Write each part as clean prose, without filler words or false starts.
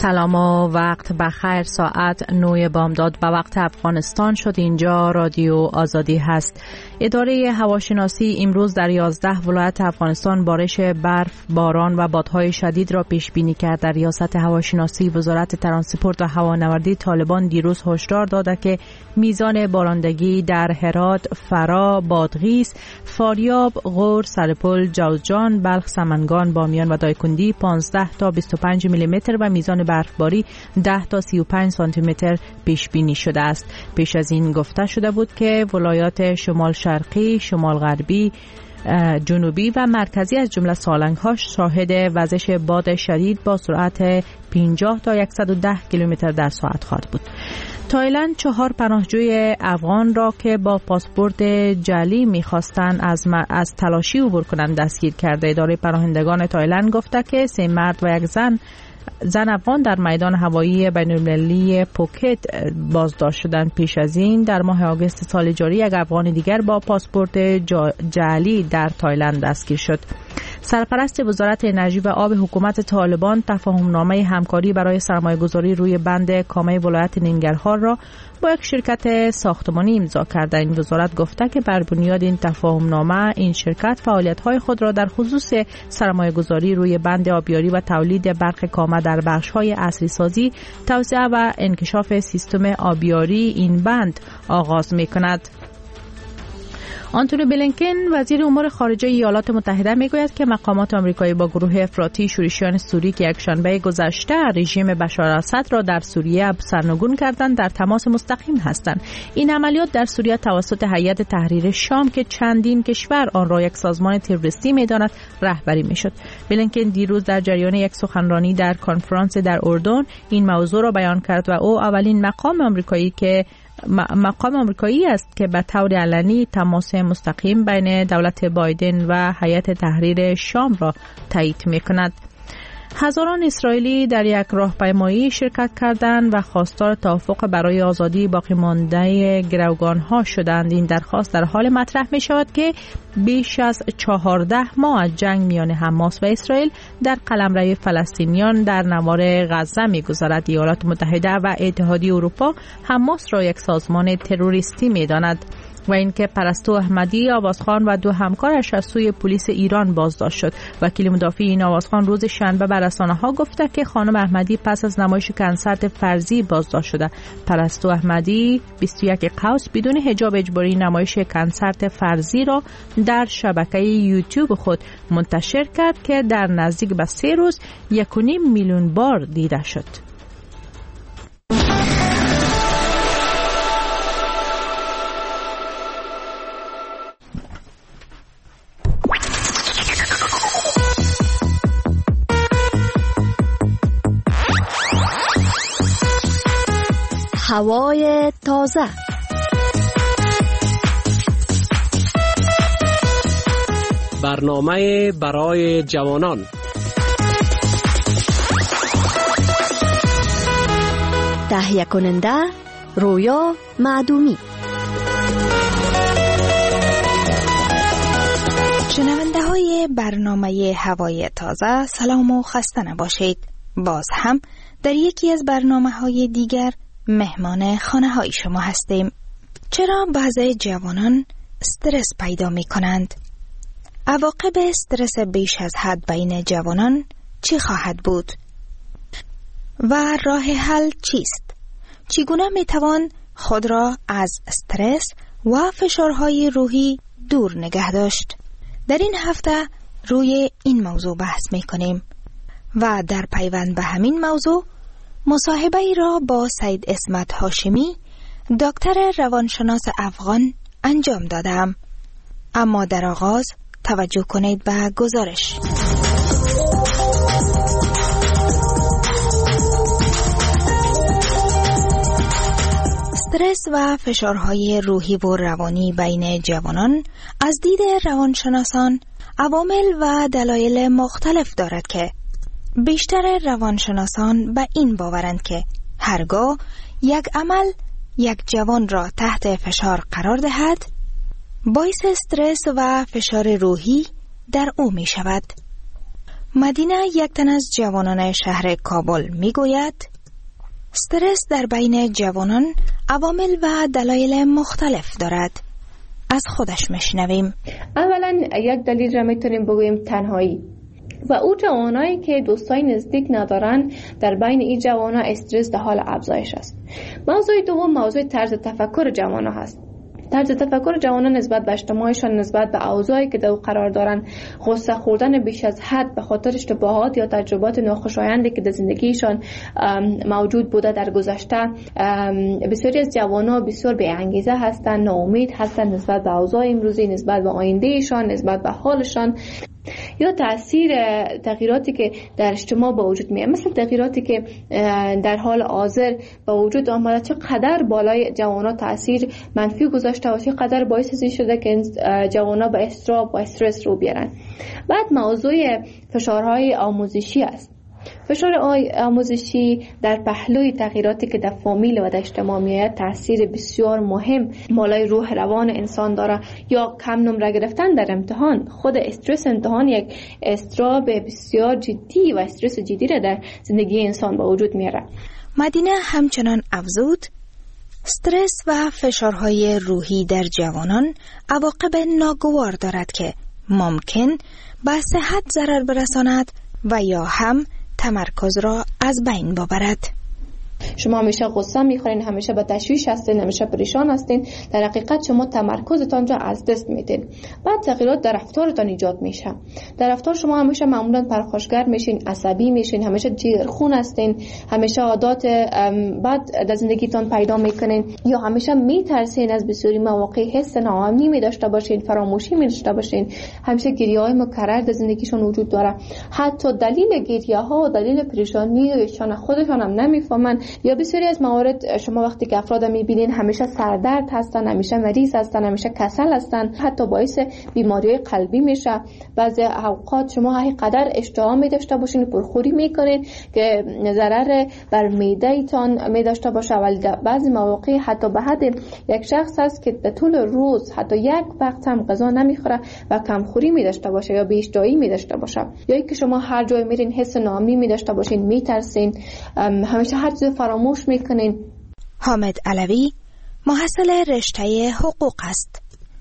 سلام و وقت بخیر. ساعت 9 بامداد به وقت افغانستان شد. اینجا رادیو آزادی هست. اداره هواشناسی امروز در 11 ولایت افغانستان بارش برف، باران و بادهای شدید را پیش بینی کرد. در ریاست هواشناسی وزارت ترانسپورت و هوانوردی طالبان دیروز هشدار داده که میزان بارندگی در هرات، فرا، بادغیس، فاریاب، غور، سرپل، جوزجان، بلخ، سمنگان، بامیان و دایکندی 15 تا 25 میلیمتر و میزان برفباری 10 تا 35 سانتی متر پیش بینی شده است. پیش از این گفته شده بود که ولایات شمال شرقی، شمال غربی، جنوبی و مرکزی از جمله سالنگ‌ها شاهد وزش باد شدید با سرعت 50 تا 110 کیلومتر در ساعت خواهد بود. تایلند 4 پناهجوی افغان را که با پاسپورت جعلی می‌خواستند از تلاشی عبور کنند دستگیر کرده. اداره پناهندگان تایلند گفته که 3 مرد و 1 زن افغان در میدان هوایی بین‌المللی پوکت بازداشت شدند. پیش از این در ماه آگوست سال جاری 1 افغان دیگر با پاسپورت جعلی در تایلند دستگیر شد. سرپرست وزارت انرژی و آب حکومت طالبان تفاهمنامه همکاری برای سرمایه‌گذاری روی بند کامه ولایت ننگرهار را با یک شرکت ساختمانی امضا کرده. این وزارت گفته که بر بنیاد این تفاهمنامه این شرکت فعالیت‌های خود را در خصوص سرمایه‌گذاری روی بند آبیاری و تولید برق کامه در بخش‌های عصری‌سازی، توسعه و انکشاف سیستم آبیاری این بند آغاز می‌کند. آنتونی بلینکن وزیر امور خارجه ایالات متحده میگوید که مقامات آمریکایی با گروه افراطی شورشیان سوری که یکشنبه گذشته رژیم بشار الاسد را در سوریه سرنگون کردند در تماس مستقیم هستند. این عملیات در سوریه توسط هیئت تحریر شام که چندین کشور آن را یک سازمان تروریستی می‌داند رهبری می‌شد. بلینکن دیروز در جریان یک سخنرانی در کنفرانس در اردن این موضوع را بیان کرد و او اولین مقام آمریکایی است که به طور علنی تماس مستقیم بین دولت بایدن و هیئت تحریر شام را تایید می‌کند. هزاران اسرائیلی در یک راهپیمایی شرکت کردند و خواستار توافق برای آزادی باقی مانده گروگان‌ها شدند. این درخواست در حال مطرح می‌شود که بیش از 14 ماه از جنگ میان حماس و اسرائیل در قلمرو فلسطینیان در نوار غزه می‌گذرد. ایالات متحده و اتحادیه اروپا حماس را یک سازمان تروریستی می‌داند و اینکه پرستو احمدی آوازخوان و 2 همکارش از سوی پلیس ایران بازداشت شد. وکیل مدافع این آوازخوان روز شنبه به رسانه‌ها گفته که خانم احمدی پس از نمایش کنسرت فرضی بازداشت شده. پرستو احمدی 21 قوس بدون حجاب اجباری نمایش کنسرت فرضی را در شبکه یوتیوب خود منتشر کرد که در نزدیک به 3 روز 1.5 میلیون بار دیده شد. هوای تازه. برنامه برای جوانان. تهیه کننده رویا معدومی. شنونده های برنامه هوای تازه، سلام و خسته نباشید. باز هم در یکی از برنامه های دیگر مهمان خانه های شما هستیم. چرا بعضی جوانان استرس پیدا می کنند؟ عواقب استرس بیش از حد بین جوانان چی خواهد بود؟ و راه حل چیست؟ چگونه می توان خود را از استرس و فشارهای روحی دور نگه داشت؟ در این هفته روی این موضوع بحث می کنیم و در پیوند به همین موضوع مصاحبه ای را با سید اسمت هاشمی، دکتر روانشناس افغان انجام دادم. اما در آغاز توجه کنید به گزارش. استرس و فشارهای روحی و روانی بین جوانان از دید روانشناسان عوامل و دلایل مختلف دارد که بیشتر روانشناسان به این باورند که هرگاه یک عمل یک جوان را تحت فشار قرار دهد، باعث استرس و فشار روحی در او می شود. مدینه، یک تن از جوانان شهر کابل میگوید استرس در بین جوانان عوامل و دلایل مختلف دارد. از خودش میشنویم. اولا یک دلیل را میتونیم بگوییم تنهایی و او جوانایی که دوستای نزدیک ندارن. در بین این جوانا استرس در حال افزایش است. موضوع دوم موضوع طرز تفکر جوانا هست. طرز تفکر جوانان نسبت به اجتماعشان، نسبت به اوضاعی که در قرار دارن، غصه خوردن بیش از حد به خاطر اشتباهات یا تجربات ناخوشایندی که در زندگیشان موجود بوده در گذشته. بسیاری از جوانا بسیار بی انگیزه هستند، ناامید هستند نسبت به اوضاع امروزی، نسبت به آیندهشان، نسبت به حالشان، یا تأثیر تغییراتی که در اجتماع با وجود میاد، مثل تغییراتی که در حال حاضر با وجود آمده چقدر بالای جوانا تأثیر منفی گذاشته و چقدر باعث این شده که جوانا به اضطراب و استرس رو بیارن. بعد موضوع فشارهای آموزشی است. فشار آموزشی در پهلوی تغییراتی که در فامیل و در اجتماع میاد تاثیر بسیار مهم بالای روح روان انسان داره. یا کم نمره گرفتن در امتحان، خود استرس امتحان یک اضطراب بسیار جدی و استرس جدی را در زندگی انسان با وجود میاره. مدینه همچنان افزود استرس و فشارهای روحی در جوانان عواقب ناگوار دارد که ممکن به صحت ضرر برساند و یا هم تمرکز را از بین ببرد. شما همیشه غصه میخورین، همیشه به تشویش هستین، همیشه پریشان هستین، در حقیقت شما تمرکزتان را از دست میدین. بعد تغییرات در رفتارتان ایجاد میشه. در رفتار شما همیشه معمولا پرخاشگر میشین، عصبی میشین، همیشه جیرخون هستین، همیشه عادات بد در زندگیتان پیدا میکنین، یا همیشه میترسین از بسیاری مواقع حس ناامنی میداشته باشین، فراموشی میداشته باشین، همیشه گریه‌های مکرر در زندگیشون وجود داره. حتی دلیل گریه‌ها و دلیل پریشانیشان خودشان هم نمیفهمن. یا بسیاری از موارد شما وقتی که افراد میبینین همیشه سردرد هستن، همیشه مریض هستن، همیشه کسل هستن، حتی باعث بیماری قلبی میشه. بعضی اوقات شما اینقدر اشتها میداشته باشین، پرخوری میکنین که ضرر بر معده ایتان میداشته باشه. ولی بعضی مواقع حتی به حد یک شخص هست که به طول روز حتی یک وقت هم غذا نمیخوره و کمخوری میداشته باشه یا بی اشتهایی میداشته باشه. یا اینکه شما هر جای میرین حس ناامنی میداشته باشین، میترسین، همیشه هر چیز فراموش میکنین. حامد علوی محصل رشته حقوق است.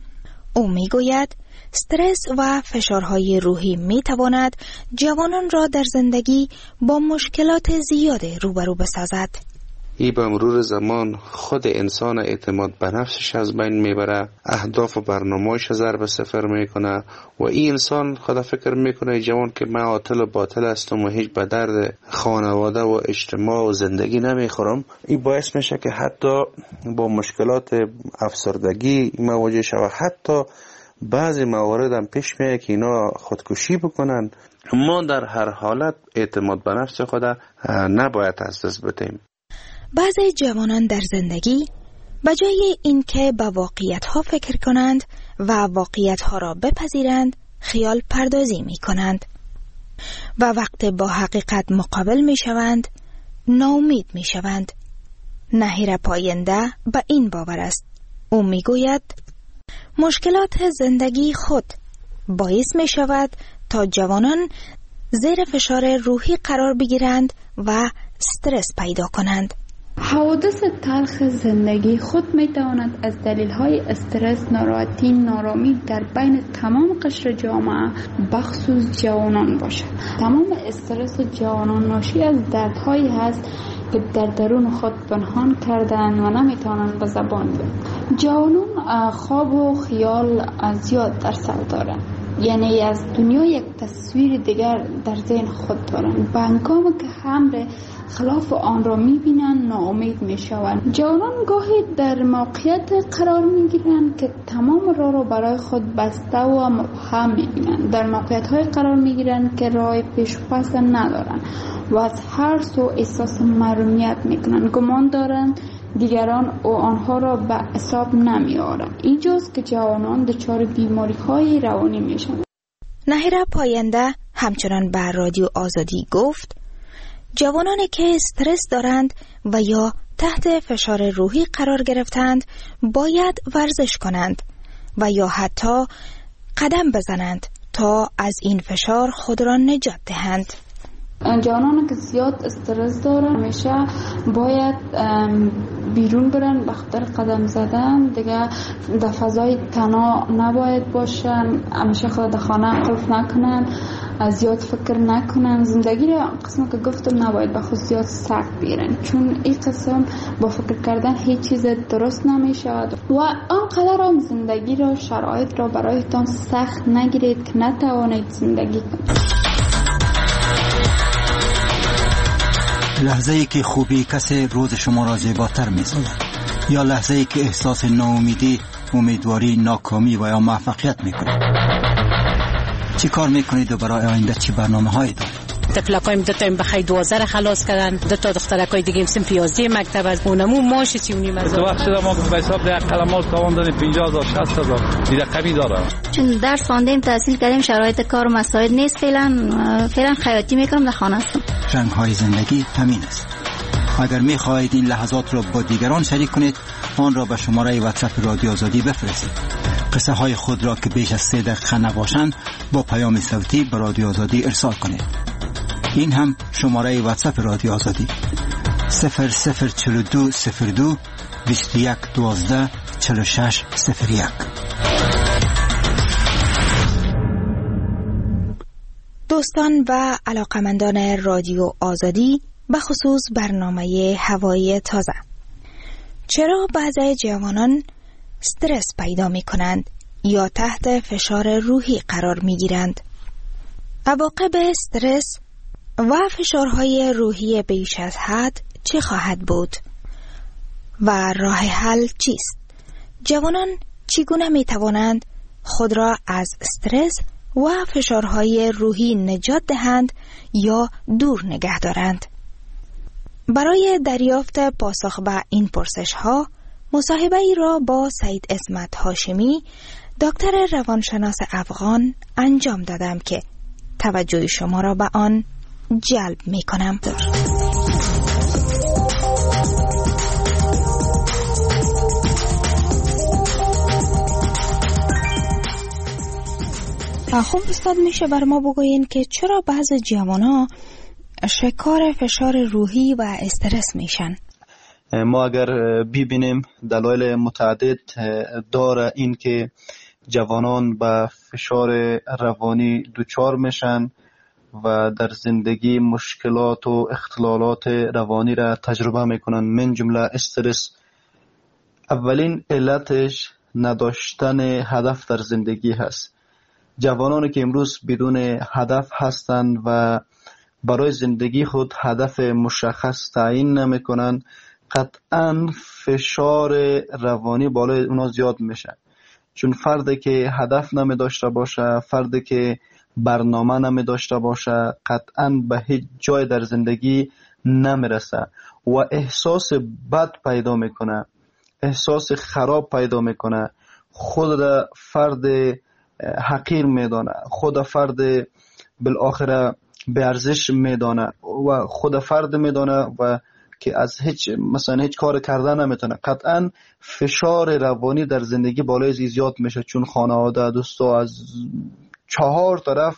او میگوید استرس و فشارهای روحی میتواند جوانان را در زندگی با مشکلات زیاد روبرو بسازد. ای به مرور زمان خود انسان اعتماد به نفسش از بین میبره، اهداف و برنامه‌اش ضرب صفر میکنه و این انسان خدا فکر میکنه جوان که من عاطل و باطل هستم و هیچ به درد خانواده و اجتماع و زندگی نمیخورم. این باعث میشه که حتی با مشکلات افسردگی مواجه شود. حتی بعضی موارد هم پیش میاد که اینا خودکشی بکنن. ما در هر حالت اعتماد به نفس خود نباید از دست بدیم. بعضی جوانان در زندگی به جای اینکه به واقعیت‌ها فکر کنند و واقعیت‌ها را بپذیرند، خیال پردازی می‌کنند و وقت با حقیقت مقابل می‌شوند، ناامید می‌شوند. نهیر پاینده به این باور است. او می‌گوید مشکلات زندگی خود باعث می‌شود تا جوانان زیر فشار روحی قرار بگیرند و استرس پیدا کنند. حوادث تلخ زندگی خود می تواند از دلیل‌های استرس، ناراحتی، نارامی در بین تمام قشر جامعه بخصوص جوانان باشد. تمام استرس جوانان ناشی از دردهایی هست که در درون خود پنهان کردن و نمی توانند به زبان بیارند. جوانان خواب و خیال زیاد در سر دارند، یعنی از دنیا یک تصویر دیگر در ذهن خود دارند. به هنگامی که امر خلاف آن را می‌بینند ناامید می‌شوند. جوانان گاهی در موقعیت قرار می‌گیرند که تمام راه را برای خود بسته و مبهم می‌بینند. در موقعیت‌های قرار می‌گیرند که راه پیش پس ندارند و از هر سو احساس محرومیت می‌کنند. گمان دارند دیگران و آنها را به حساب نمی‌آورند. اینجاست که جوانان دچار بیماری‌های روانی می‌شوند. نهیر پاینده همچنان بر رادیو آزادی گفت جوانانی که استرس دارند و یا تحت فشار روحی قرار گرفتند باید ورزش کنند و یا حتی قدم بزنند تا از این فشار خود را نجات دهند. جوانان که زیاد استرس دارن همیشه باید بیرون برن، به خاطر قدم زدن دیگه در فضای تنها نباید باشن، همیشه خود در خانه قفل نکنن، زیاد فکر نکنن. زندگی را قسم که گفتم نباید به خود زیاد سخت بگیرن، چون این قسم با فکر کردن هیچ چیز درست نمیشه و آنقدر هم زندگی را شرایط را برایتان سخت نگیرید که نتوانید زندگی کنید. لحظه ای که خوبی کسی روز شما را زیباتر می‌سازد، یا لحظه ای که احساس ناامیدی، امیدواری، ناکامی و یا موفقیت می‌کنید. چی کار می‌کنید و برای آینده چی برنامه‌هایی دارید؟ طفلکایم دو تا بخای 12 خلاص کردن، دو تا دخترکای دیگه سن 11 مکتب از اونمو ماش 39 هزار. تو وقت ما به حساب ده کلمات تاوان دادیم 50000 60000 دیگه کمی داره. چون درس خواندیم، تحصیل کردیم، شرایط کار مساعد نیست، فعلا خیاطی میکنم در خانه هستم. رنگ‌های زندگی همین است. اگر می‌خواهید این لحظات را با دیگران شریک کنید، آن را به شماره واتساپ رادیو آزادی بفرستید. قصه های خود را که بیش از 3 دقیقه نباشند با پیام صوتی به رادیو آزادی ارسال کنید. این هم شماره واتساپ رادیو آزادی 004202 2112 4601. دوستان و علاقمندان رادیو آزادی، به خصوص برنامه هوای تازه، چرا بعضی جوانان استرس پیدا می کنند یا تحت فشار روحی قرار می گیرند؟ عواقب استرس و فشارهای روحی بیش از حد چه خواهد بود و راه حل چیست؟ جوانان چگونه می توانند خود را از استرس و فشارهای روحی نجات دهند یا دور نگه دارند؟ برای دریافت پاسخ به این پرسش ها مصاحبه ای را با سید عصمت هاشمی، دکتر روانشناس افغان انجام دادم که توجه شما را به آن جلب می کنم. خب استاد، میشه بر ما بگوین که چرا بعض جوانان شکار فشار روحی و استرس میشن؟ ما اگر ببینیم دلایل متعدد داره این که جوانان به فشار روانی دچار میشن و در زندگی مشکلات و اختلالات روانی را تجربه میکنن، من جمله استرس. اولین علتش نداشتن هدف در زندگی هست. جوانانی که امروز بدون هدف هستند و برای زندگی خود هدف مشخص تعیین نمیکنن، قطعا فشار روانی بالای اونا زیاد میشه. چون فردی که هدف نمی داشته باشه، فردی که برنامه نمی داشته باشه، قطعا به هیچ جای در زندگی نمیرسه و احساس بد پیدا میکنه، احساس خراب پیدا میکنه، خود را فرد حقیر میدانه، خود فرد بالاخره به ارزش میدانه و خود فرد میدانه و که از هیچ کار کردن نمیتونه. قطعا فشار روانی در زندگی بالای زیاد میشه، چون خانواده، دوستا از 4 طرف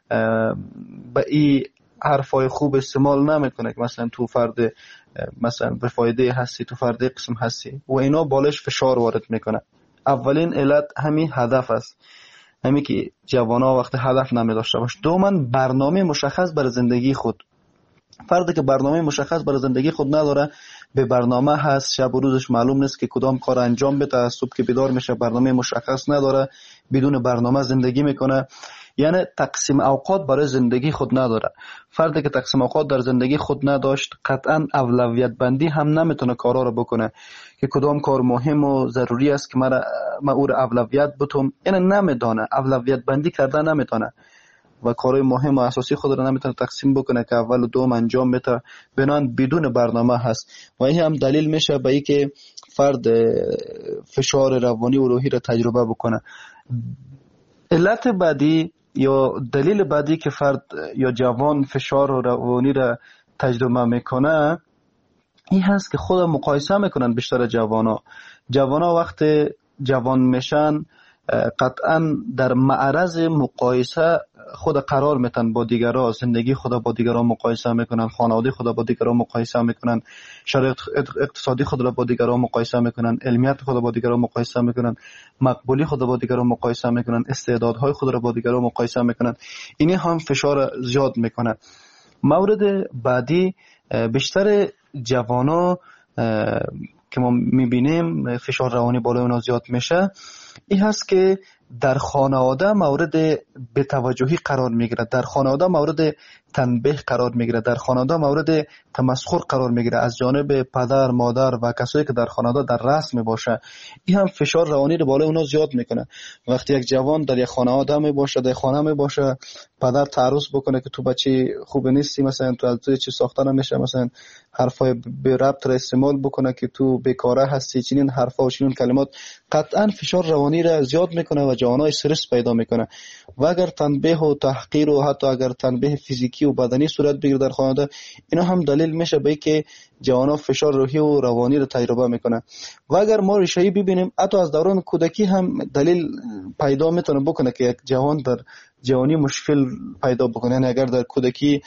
به این حرفای خوب استعمال نمیکنه که مثلا تو فرد به فایده هستی، تو فرد قسم هستی و اینا بالش فشار وارد میکنه. اولین علت همین هدف است، همین که جوانا وقت هدف نمی داشته باشه. دوما برنامه مشخص برای زندگی خود. فردی که برنامه مشخص برای زندگی خود نداره، به برنامه هست، شب و روزش معلوم نیست که کدام کار انجام بده، صبح که بیدار میشه برنامه مشخص نداره، بدون برنامه زندگی میکنه، یعنی تقسیم اوقات برای زندگی خود نداره. فردی که تقسیم اوقات در زندگی خود نداشت، قطعا اولویت بندی هم نمیتونه کارا رو بکنه که کدام کار مهم و ضروری است که من او رو اولویت بتم، یعنی نمیدونه، اولویت بندی کردن نمیتونه و کارهای مهم و اساسی خود رو نمیتونه تقسیم بکنه که اول و دوم انجام بده، بنان بدون برنامه هست و این هم دلیل میشه به این که فرد فشار روانی و روحی رو تجربه بکنه. علت بعدی یا دلیل بعدی که فرد یا جوان فشار و روانی را تجربه میکنه این هست که خود مقایسه میکنن. بیشتر جوانا وقت جوان میشن قطعا در معرض مقایسه خود قرار میتن با دیگران، زندگی خود با دیگران مقایسه میکنن، خانواده خود با دیگران مقایسه میکنن، شرایط اقتصادی خود را با دیگران مقایسه میکنن، علمیت خود با دیگران مقایسه میکنن، مقبولی خود با دیگران مقایسه میکنن، استعدادهای خود را با دیگران مقایسه میکنن. این هم فشار زیاد میکنه. مورد بعدی، بیشتر جوانا که ما میبینیم فشار روانی بالای اونا زیاد میشه، این هست که در خانواده مورد بی‌توجهی قرار میگیره، در خانواده مورد تنبیه قرار میگیره، در خانواده مورد تمسخر قرار میگیره از جانب پدر، مادر و کسایی که در خانواده در رأس میباشه. این هم فشار روانی رو بالای اونا زیاد میکنه. وقتی یک جوان در یک خانواده میباشه، در خانه میباشه، پدر تعرض بکنه که تو بچه خوب نیستی، مثلا تو از چی ساخته نمیشه، مثلا حرفای به ربط را استعمال بکنه که تو بیکاره هستی، چنین حرفا و چنین کلمات، قطعا فشار روانی را زیاد میکنه و جوانای استرس پیدا میکنه. و اگر تنبیه و تحقیر و حتی اگر تنبیه فیزیکی و بدنی صورت بگیره در خانواده، اینا هم دلیل میشه به اینکه جوانا فشار روحی و روانی رو تجربه میکنه. و اگر ما ریشه‌ای ببینیم، حتی از دوران کودکی هم دلیل پیدا میتونه بکنه که یک جوان در جوانی مشکل پیدا بکنه. یعنی اگر در کودکی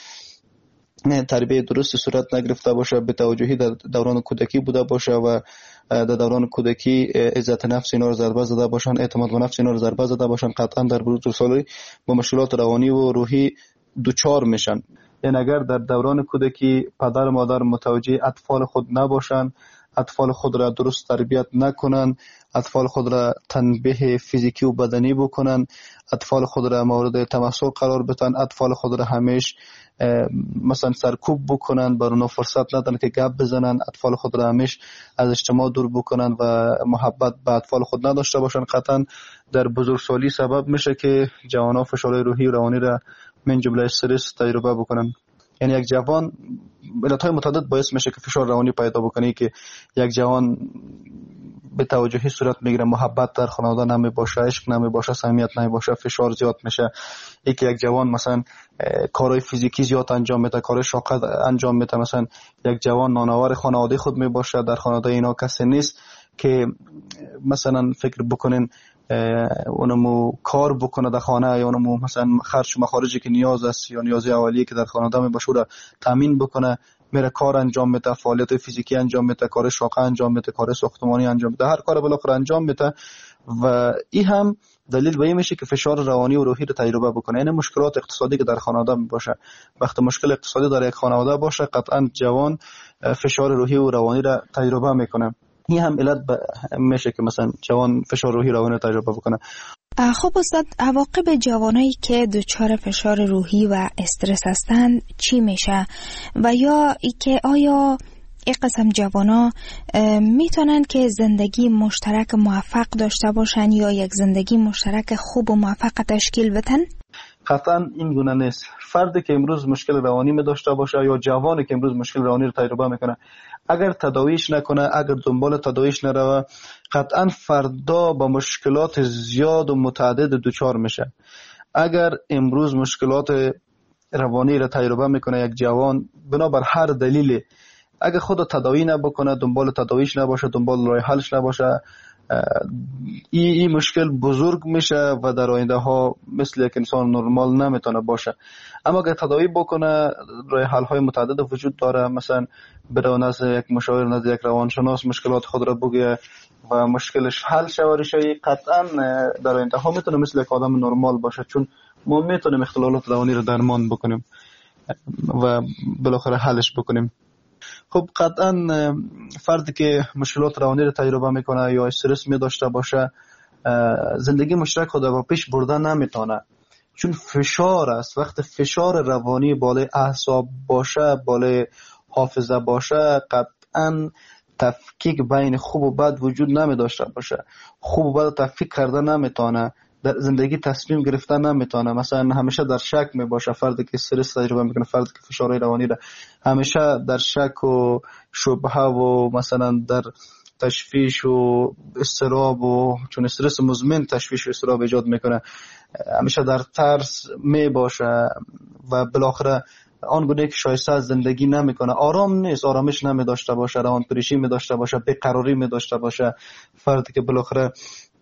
تربیت درست صورت نگرفته باشه، به توجهی در دوران کودکی بوده باشه و در دوران کودکی عزت نفس اینا رو ضربه زده باشن، اعتماد به نفس اینا رو ضربه زده باشن، قطعا در بزرگسالی با مشکلات روانی و روحی دوچار میشن. یعنی اگر در دوران کودکی پدر و مادر متوجه اطفال خود نباشن، اطفال خود را درست تربیت نکنن، اطفال خود را تنبیه فیزیکی و بدنی بکنن، اطفال خود را مورد تمسخر قرار بدن، اطفال خود را همیشه مثلا سرکوب بکنن، بر اونا فرصت ندن که گپ بزنن، اطفال خود را همیشه از اجتماع دور بکنن و محبت به اطفال خود نداشته باشن، قطعا در بزرگسالی سبب میشه که جوانان فشار روحی و روانی را من جمله استرس تجربه بکنن. یعنی یک جوان علتهای متعدد باعث میشه که فشار روانی پیدا بکنه، که یک جوان به توجهی صورت میگیره، محبت در خانواده نمی باشه، عشق نمی باشه، صمیمیت نمی باشه، فشار زیاد میشه. یکی یک جوان مثلا کارهای فیزیکی زیاد انجام میده، کارهای شاق انجام میده، مثلا یک جوان نانآور خانواده خود می باشه، در خانواده اینا کسی نیست که مثلا فکر بکنین اونمو کار بکنه در خانه، یا اونمو مثلا خرج و مخارجی که نیاز است یا نیازی اولیه که در خانواده می باشه را تامین بکنه، میره کار انجام میده، فعالیت فیزیکی انجام میده، کار شاقه انجام میده، کار ساختمانی انجام میده، هر کار بالاخره انجام میده. و این هم دلیل به این میشه که فشار روانی و روحی رو تجربه بکنه. یعنی مشکلات اقتصادی که در خانواده باشه، وقتی مشکل اقتصادی در یک خانواده باشه، قطعا جوان فشار روحی و روانی رو تجربه میکنه. این هم علت میشه که مثلا جوان فشار روحی روانی رو تجربه بکنه. خب استاد، عواقب جوانایی که دچار فشار روحی و استرس هستند چی میشه؟ و یا ای که آیا این قسم جوانا میتونن که زندگی مشترک موفق داشته باشن یا یک زندگی مشترک خوب و موفق تشکیل بدن؟ قطعا این گونه نیست. فردی که امروز مشکل روانی می داشته باشه یا جوانی که امروز مشکل روانی رو تجربه میکنه، اگر تداویش نکنه، اگر دنبال تداویش نروه، قطعا فردا با مشکلات زیاد و متعدد دوچار میشه. اگر امروز مشکلات روانی رو تجربه میکنه یک جوان بنابر هر دلیلی، اگر خود تداوی نبکنه، دنبال تداویش نباشه، دنبال راه حلش نباشه، این مشکل بزرگ میشه و در آینده ها مثل یک انسان نرمال نمیتونه باشه. اما اگر تداوی بکنه، راه حل های متعدد وجود داره، مثلا بره نزد یک مشاور، نزد یک روانشناس، مشکلات خود را بگه و مشکلش حل شوی، قطعا در آینده ها میتونه مثل یک آدم نرمال باشه، چون ما میتونیم اختلالات روانی رو درمان بکنیم و بالاخره حلش بکنیم. خب قطعا فردی که مشکلات روانی رو تجربه میکنه یا استرس می داشته باشه، زندگی مشترک خود رو پیش بردن نمیتونه، چون فشار است. وقت فشار روانی بالای اعصاب باشه، بالای حافظه باشه، قطعا تفکیک بین خوب و بد وجود نمی داشته باشه. خوب و بد تفکیک کرده نمیتونه، در زندگی تصمیم گرفتن نمیتونه. مثلا همیشه در شک می باشه. فردی که استرس تجربه میکنه، فردی که فشار روانی را همیشه در شک و شبهه و مثلا در تشویش و اضطراب، و چون استرس مزمن تشویش و اضطراب ایجاد میکنه، همیشه در ترس می باشه و بالاخره آنگونه که شایسته از زندگی نمیکنه، آرام نیست، آرامش نمی داشته باشه، روان پریشی می داشته باشه، بیقراری می داشته باشه. فردی که بالاخره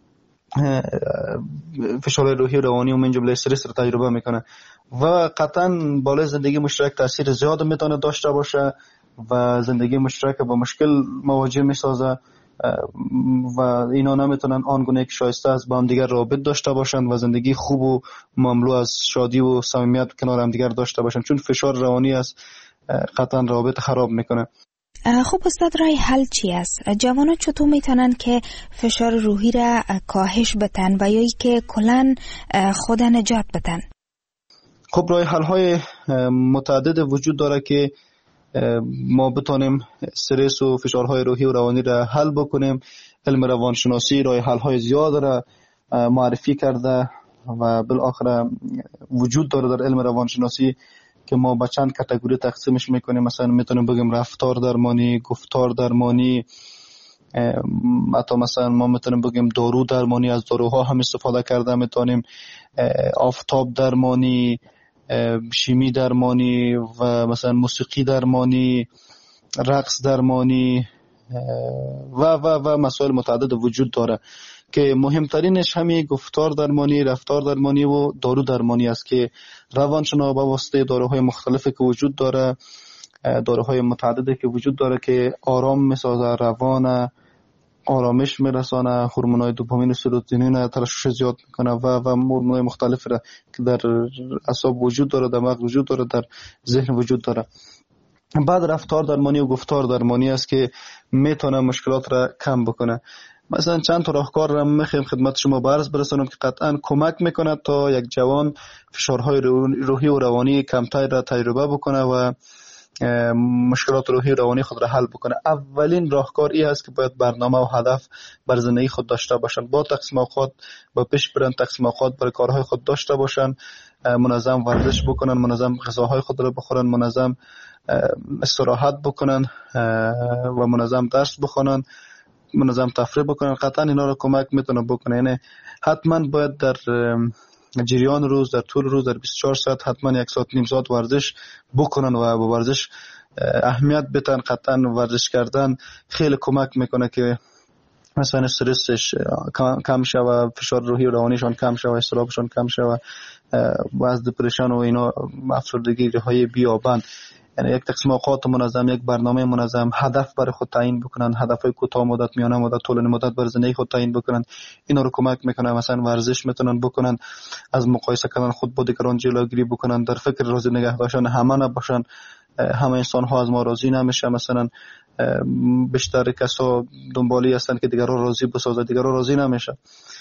فشار روحی و روانی و من جمله استرس رو تجربه میکنه و قطعا بالای زندگی مشترک تاثیر زیاد میتونه داشته باشه و زندگی مشترک با مشکل مواجه میسازه و اینا نمیتونن آنگونه که شایسته از با هم دیگر رابط داشته باشن و زندگی خوب و مملو از شادی و صمیمیت کنار هم دیگر داشته باشن، چون فشار روانی است قطعا رابط خراب میکنه. خب استاد، راه حل چی است؟ جوانان چطور میتونن که فشار روحی را کاهش بدن و یا که کلاً خود نجات بدن؟ خب راه حل های متعدد وجود داره که ما بتونیم استرس و فشارهای روحی و روانی را حل بکنیم. علم روانشناسی راه حل های زیاد را معرفی کرده و بالاخره وجود داره در علم روانشناسی که ما به چند کاتگوری تقسیمش میکنیم. مثلا میتونیم بگیم رفتار درمانی، گفتار درمانی، حتی مثلا ما میتونیم بگیم دارو درمانی، از داروها هم استفاده کرده میتونیم، آفتاب درمانی، شیمی درمانی و مثلا موسیقی درمانی، رقص درمانی و مسائل متعدد وجود داره که مهمترینش همین گفتار درمانی، رفتار درمانی و دارو درمانی است که روانشناس با واسطه داروهای مختلفی که وجود داره، داروهای متعددی که وجود داره که آرام میسازه، روان آرامش میرسانه، هورمونای دوپامین و سروتونین ترشح زیاد میکنه و هورمونای مختلفی را که در اعصاب وجود داره، دماغ وجود داره، در ذهن وجود داره. بعد رفتار درمانی و گفتار درمانی است که میتونه مشکلات را کم بکنه. مثلا چند تا راهکار را میخوایم خدمت شما عرض برسونم که قطعا کمک میکنه تا یک جوان فشارهای روحی و روانی کمتر را تجربه بکنه و مشکلات روحی و روانی خود را حل بکنه. اولین راهکار این است که باید برنامه و هدف بر زندگی خود داشته باشن، با تقسیم اوقات با پیش برن، تقسیم اوقات برای کارهای خود داشته باشن، منظم ورزش بکنن، منظم غذاهای خود را بخورن، منظم استراحت بکنن و منظم درس بخونن، منظم تفریح بکنن. قطعا اینا رو کمک میتونه بکنه. یعنی حتما باید در جریان روز، در طول روز، در 24 ساعت حتما 1 ساعت نیم ساعت ورزش بکنن و با ورزش اهمیت بدن. قطعا ورزش کردن خیلی کمک میکنه که مثلا استرسش کم شوه، فشار روحی و روانیشان کم شوه، اضطرابشان کم شوه و از دپرشن و اینا افسردگی های بیابند. یعنی یک تقسیم اوقات منظم، یک برنامه منظم، هدف برای خود تعیین بکنن، هدفهای کوتاه مدت، میانه مدت، طولانی مدت برای زندگی خود تعیین بکنن. اینا رو کمک میکنه. مثلا ورزش میتونن بکنن، از مقایسه کردن خود با دیگران جلوگیری بکنن، در فکر راضی نگه داشتن همه نباشن. همه انسان ها از ما راضی نمیشه. مثلا بیشتر کسا دنبالی هستن که دیگران راضی بسازه، دیگران راضی نمیشه.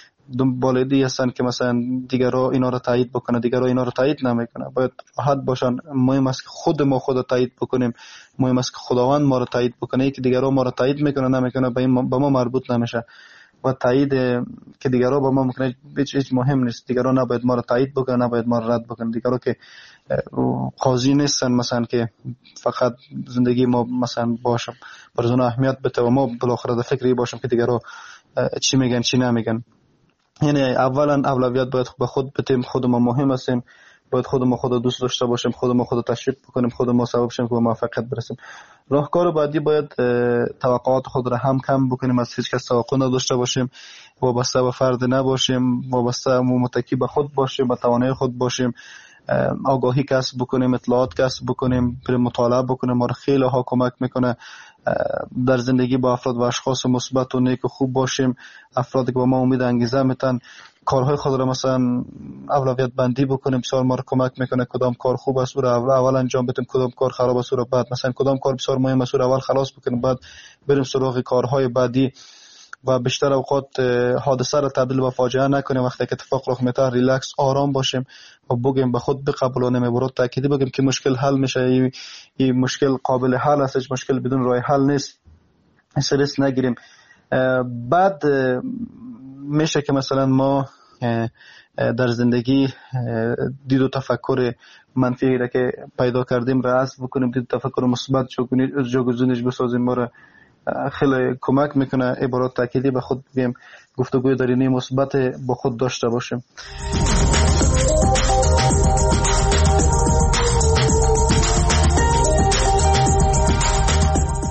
دنبالی هستن که مثلا دیگران اینا رو تایید بکنه، دیگران اینا رو تایید نمیکنه. باید راحت باشن. مهم است که خود ما خود تایید بکنیم، مهم است که خداوند ما رو تایید بکنه. که دیگران ما رو تایید میکنه نمیکنه به ما مربوط نمیشه و تایید که دیگران به ما میکنه هیچ مهم نیست. دیگران نباید ما رو تایید بکنه، نباید ما رو رد بکنه. دیگران که قاضی نیستن مثلا که فقط زندگی ما مثلا باشم برای اون اهمیت بده و ما بالاخره در فکری باشم که دیگران چی میگن چی نمیگن. یعنی اولا اولویت باید به خود بدیم. خود ما مهم هستیم، باید خود ما خود دوست داشته باشیم، خود ما خود تشویق بکنیم، خود ما سبب شیم که به موفقیت برسیم. راهکار بعدی باید توقعات خود را هم کم بکنیم، از هیچ کس توقع نداشته باشیم، وابسته به فرد نباشیم، وابسته متکی به خود باشیم، به توانایی خود باشیم، آگاهی کسب بکنیم، اطلاعات کسب بکنیم، بریم مطالعه بکنیم. ما خیلی ها کمک میکنه در زندگی با افراد و اشخاص مثبت و نیک و خوب باشیم، افرادی که با ما امید انگیزه میتن. کارهای خود را مثلا اولویت بندی بکنیم، بسیار ما رو کمک میکنه. کدام کار خوب است او را اول انجام بدیم، کدام کار خراب است او را بعد. مثلا کدام کار بسیار مهم است او را اول خلاص بکنیم، بعد بریم سراغ کارهای بعدی. و بیشتر اوقات حادثه را تبدیل به فاجعه نکنیم. وقتی که اتفاق رخ میده ریلکس آرام باشیم و بگیم به خود بقبولانیم، برات تأکیدی بگیم که مشکل حل میشه، این مشکل قابل حل است، هیچ مشکل بدون راه حل نیست. استرس نگیریم. بعد میشه که مثلا ما در زندگی دید و تفکر منفی را که پیدا کردیم را حذف بکنیم، دید و تفکر مثبت جاگزینش بسازیم. ما را خیلی کمک میکنه. عبارات تأکیدی به خود بگیم، گفتگوی درونی مثبت با خود داشته باشیم.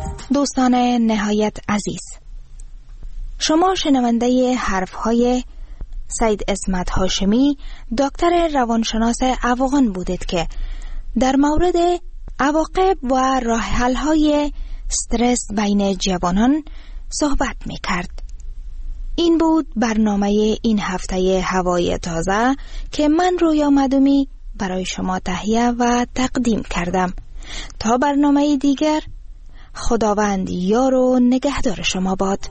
دوستان نهایت عزیز، شما شنونده حرفهای سید اسمت هاشمی دکتر روانشناس افغان بودید که در مورد عواقب و راه حل‌های استرس بین جوانان صحبت می‌کرد. این بود برنامه این هفته هوای تازه که من رویا مدومی برای شما تهیه و تقدیم کردم. تا برنامه دیگر، خداوند یار و نگهدار شما باد.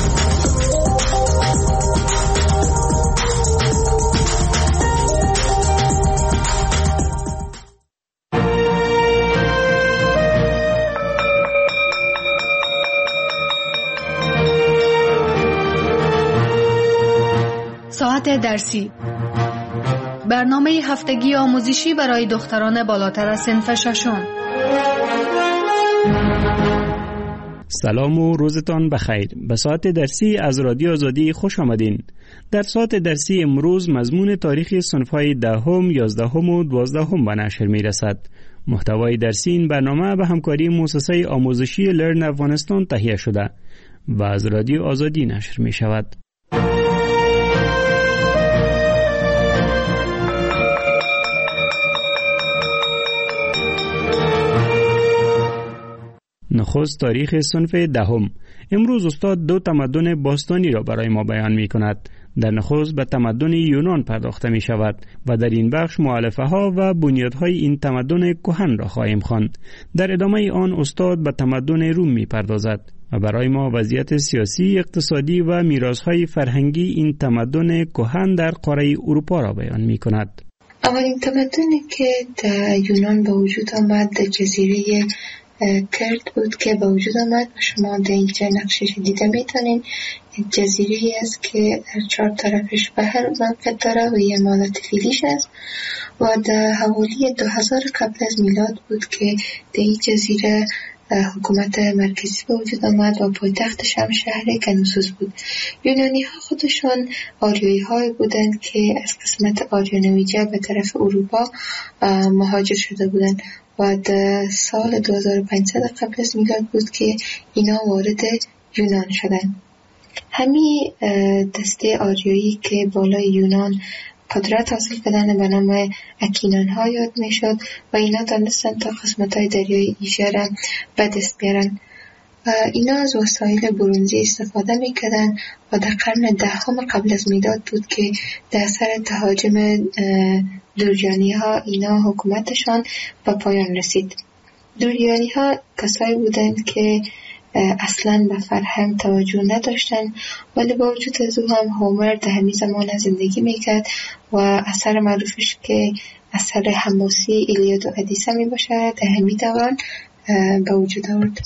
ساعت درسی، برنامه هفتگی آموزشی برای دختران بالاتر از صنف ششم. سلام و روزتان بخیر. به ساعت درسی از رادیو آزادی خوش آمدین. در ساعت درسی امروز مضمون تاریخ صنف‌های 10ام، 11ام و 12ام به نشر می‌رسد. محتوای درسی این برنامه به همکاری مؤسسه آموزشی لرن افغانستان تهیه شده و از رادیو آزادی نشر می‌شود. نخست تاریخ صنف 10ام. امروز استاد دو تمدن باستانی را برای ما بیان می کند. در نخست به تمدن یونان پرداخته می شود و در این بخش مؤلفه ها و بنیادهای این تمدن کهن را خواهیم خواند. در ادامه آن استاد به تمدن روم می پردازد و برای ما وضعیت سیاسی، اقتصادی و میراث‌های فرهنگی این تمدن کهن در قاره اروپا را بیان می کند. اولین تمدنی که در یونان به وجود آمد در جزیره کرد بود که به وجود آمد و شما در اینجا نقشش دیده میتونین. جزیره است که در 4 طرفش بحر موقع داره و یه مالت فیلیش است و در حوالی 2000 قبل از میلاد بود که در این جزیره حکومت مرکزی به وجود آمد و پایتختش هم شهر کنوسوس بود. یونانی ها خودشان آریایی های بودند که از قسمت آریانویجه به طرف اروپا مهاجر شده بودند و در سال 2500 قبل از میلاد بود که اینا وارد یونان شدند. همین دسته آریایی که بالای یونان قدرت حاصل کردن به نام اکینان ها یاد می شد و اینا دانستن تا قسمت های دریای ایژه را به دست بیارن. اینا از وسایل برنزی استفاده می کردن و در قرن 10 قبل از میلاد بود که در اثر تهاجم دوریانی ها اینا حکومتشان به پایان رسید. دوریانی ها کسایی بودند که اصلا به فرهنگ توجه نداشتن، ولی با وجود از او هم هومر در همین زمان زندگی میکرد و اثر معروفش که اثر حماسی ایلیاد و ادیسه می باشه در همین دوران به وجود آورد.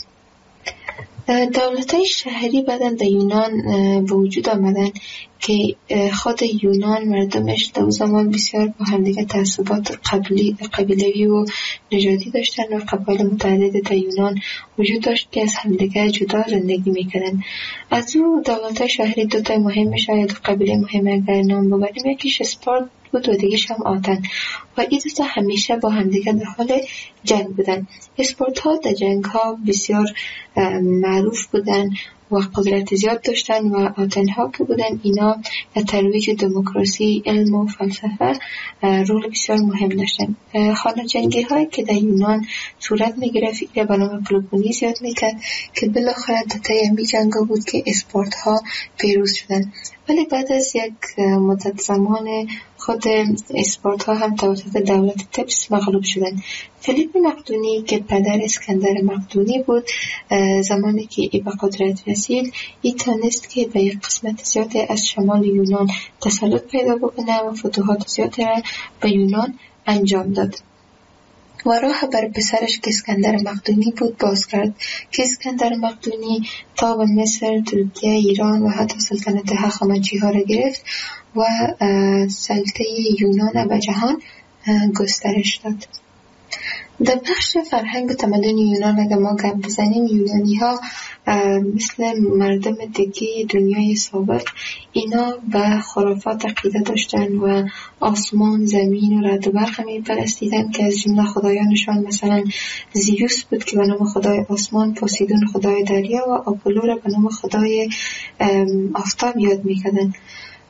دولت‌های شهری بعداً در یونان به وجود آمدن که خود یونان مردمش در زمان بسیار با همدیگه تعصبات قبیله‌ای و نژادی داشتن و قبایل متعدد در یونان وجود داشت که از همدیگه جدا زندگی میکردن. از او دولت‌های شهری دو تا مهم شاید قبیله مهم اگر نام ببریم، یکیش اسپارت بود و دیگه‌ش هم آتن و این دو تا همیشه با همدیگه در حال جنگ بودن. اسپارت ها در جنگ ها بسیار معروف بودن و قدرت زیاد داشتن و آتن ها که بودن اینا در ترویج دموکراسی، علم و فلسفه رول بسیار مهم داشتن. خانه جنگی هایی که در یونان صورت می گرفت ایره به نام پلوپونیس یاد می کرد که بالاخره در طی همین جنگ بود که اسپارت ها پیروز شدن. ولی بعد از یک مدت زمان خود اسپارت ها هم توسط دولت تبس مغلوب شدن. فیلیپ مقدونی که پدر اسکندر مقدونی بود، زمانی که ای به قدرت رسید ای تانست که به یک قسمت زیاد از شمال یونان تسلط پیدا بکنه و فتوحات زیاد را به یونان انجام داد و راه بر پسرش که اسکندر مقدونی بود باز کرد که اسکندر مقدونی تا به مصر، ترکیه، ایران و حتی سلطنت هخامنشی ها را گرفت و سلطه یونان به جهان گسترش داد. در بخش فرهنگ و تمدن یونان اگر ما گپ بزنیم، یونانی ها مثل مردم دیگه دنیای سابق اینا به خرافات عقیده داشتن و آسمان، زمین و رعد و برق می پرستیدن که از جمله خدایانشان مثلا زیوس بود که به نام خدای آسمان، پوسیدون خدای دریا و آپولو را به نام خدای آفتاب یاد می کردن.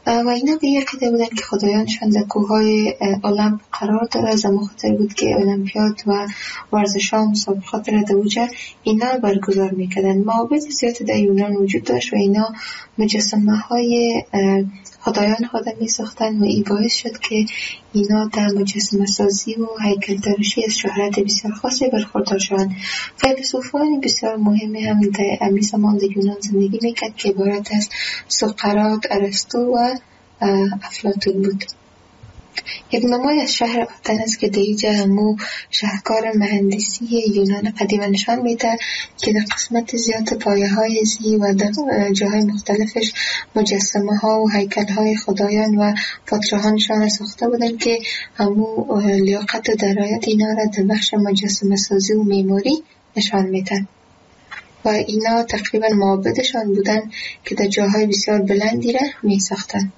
و اینا به یک عقیده بودن که خدایانشان در کوههای المپ قرار داره. زمان خاطر بود که المپیاد و ورزش ها مسابقات را در اوجه اینا برگزار میکردن. معابد زیاد در یونان وجود داشت و اینا مجسمه های خدایان خود می ساختن و این باعث شد که اینا در مجسمه سازی و هیکل تراشی از شهرت بسیار خاصی برخوردار شدند. فیلسوفان بسیار مهمی هم در امی زمان در یونان زندگی میکرد که عبارت از سقراط، ارسطو و افلاطون بود. یک نمای از شهر آتن است که در اینجا همو شهرکار مهندسی یونان قدیم نشان میده که در قسمت زیاد پایه های زی و در جاهای مختلفش مجسمه ها و هیکل های خدایان و پادشاهانشان ساخته بودن که همو لیاقت و درایت اینا را در بخش مجسمه سازی و معماری نشان میدن. و اینا تقریبا معابدشان بودن که در جاهای بسیار بلندی را می ساختن.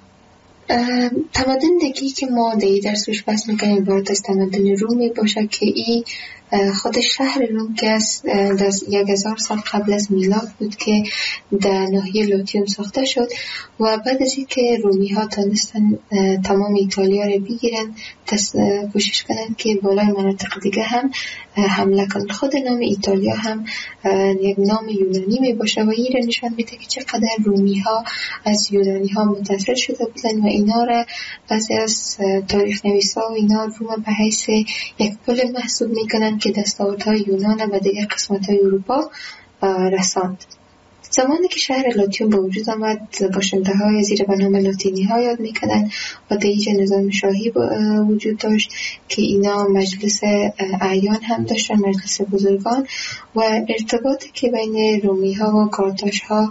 تمدن دیگی که ما در درس روش بحث میکنیم عبارت از تمدن رومی باشه که این خود شهر روم که از 1000 سال قبل از میلاد بود که در ناحیه لاتیوم ساخته شد و بعد از اینکه رومی ها تونستن تمام ایتالیا رو بگیرن کوشش کردن که بالای مناطق دیگه هم حمله کنن. خود نام ایتالیا هم یک نام یونانی می باشه و این رو نشان میده که چقدر رومی ها از یونانی ها متاثر شده بودن و اینا را بعضی از تاریخ نویسا و اینا روم به حیث یک پل محسوب میکنن که دستاوردهای یونان و دیگر قسمت‌های اروپا رساند. زمانی که شهر لاتیوم به وجود آمد باشنده‌های زیر به نام لاتینی‌ها یاد می‌کردند و در اینجا نظام شاهی وجود داشت که اینا مجلس اعیان هم داشتن، مجلس بزرگان، و ارتباطی که بین رومی‌ها و کارتاژها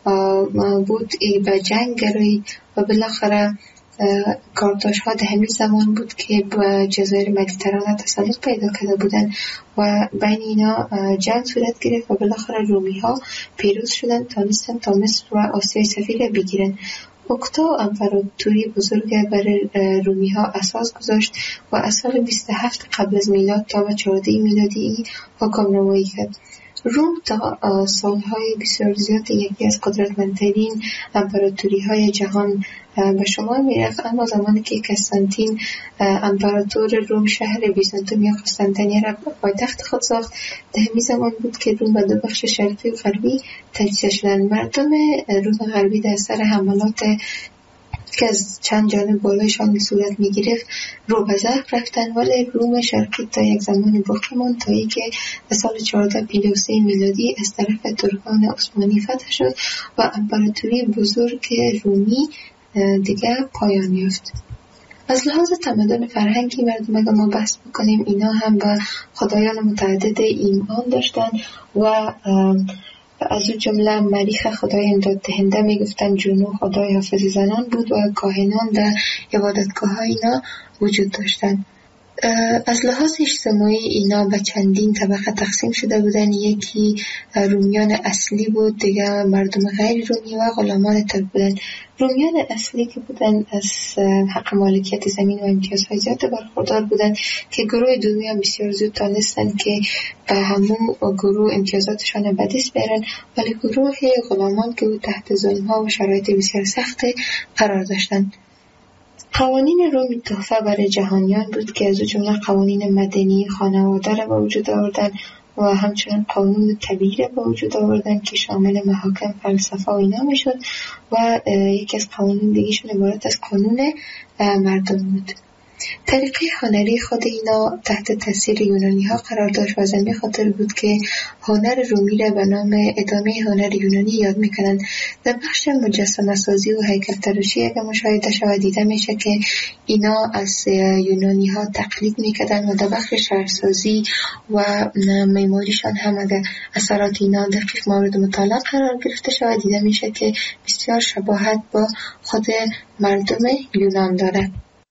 بود به جنگ گرایی و بالاخره کارتاژها در همین زمان بود که به جزایر مدیترانه تسلط پیدا کرده بودند و بین اینا جنگ صورت گرفت و بالاخره رومی ها پیروز شدن، تونستن تا مصر و آسیای صغیر بگیرن. اکتا امپراتوری بزرگ برای رومی ها اساس گذاشت و از سال 27 قبل از میلاد تا به 14 میلادی حکمرانی کرد. روم تا سالهای بسیار زیاد یکی از قدرتمندترین امپراتوری های جهان به شمار می رفت، اما زمانی که قسطنطین امپراتور روم شهر بیزانتوم یا قسطنطنیه را پایتخت خود ساخت، در همین زمان بود که روم به دو بخش شرقی و غربی تجزیه شدند. مردم روم غربی در اثر حملات که از چند جانب بالایشان صورت می گرفت رو به ضعف رفتن، ولی روم شرقی تا یک زمانی باقی ماند تا اینکه در سال 1453 میلادی از طرف ترکان عثمانی فتح شد و امپراتوری بزرگ رومی دیگه پایان یافت. از لحاظ تمدن فرهنگی مردم اگر ما بحث بکنیم اینا هم به خدایان متعدد ایمان داشتن و از اون جمله مریخ خدای امداد دهنده میگفتن، جونو خدای حافظ زنان بود و کاهنان در عبادتگاه اینا وجود داشتن. از لحاظ اجتماعی اینا به چندین طبقه تقسیم شده بودن. یکی رومیان اصلی بود، دیگه مردم غیر رومی و غلامان ترک بودن. رومیان اصلی که بودن از حق مالکیت زمین و امتیازهای زیاد برخوردار بودن که گروه دومی هم بسیار زود تانستن که به همون گروه امتیازاتشان به دست بیارن، ولی گروه غلامان که بود تحت ظلم‌ها و شرایط بسیار سخت قرار داشتن. قوانین روم تحفه برای جهانیان بود که از جمله قوانین مدنی خانواده را به وجود آوردن و همچنین قانون طبیعی را به وجود آوردن که شامل محاکم، فلسفه و اینا میشد و یکی از قوانین دیگه‌شون عبارت از قانون مردم بود. طریقه هنری خود اینا تحت تاثیر یونانی ها قرار داشت و از همین خاطر بود که هنر رومی را به نام ادامه هنر یونانی یاد میکنند. در بخش مجسمه سازی و هیکل تراشی اگر مشاهده شود دیده میشه که اینا از یونانی ها تقلید میکردن و در بخش شهرسازی و معماریشان هم اگر اثرات اینا دقیق مورد مطالعه قرار گرفته شود دیده میشه که بسیار شباهت با خود مردم یونان داره.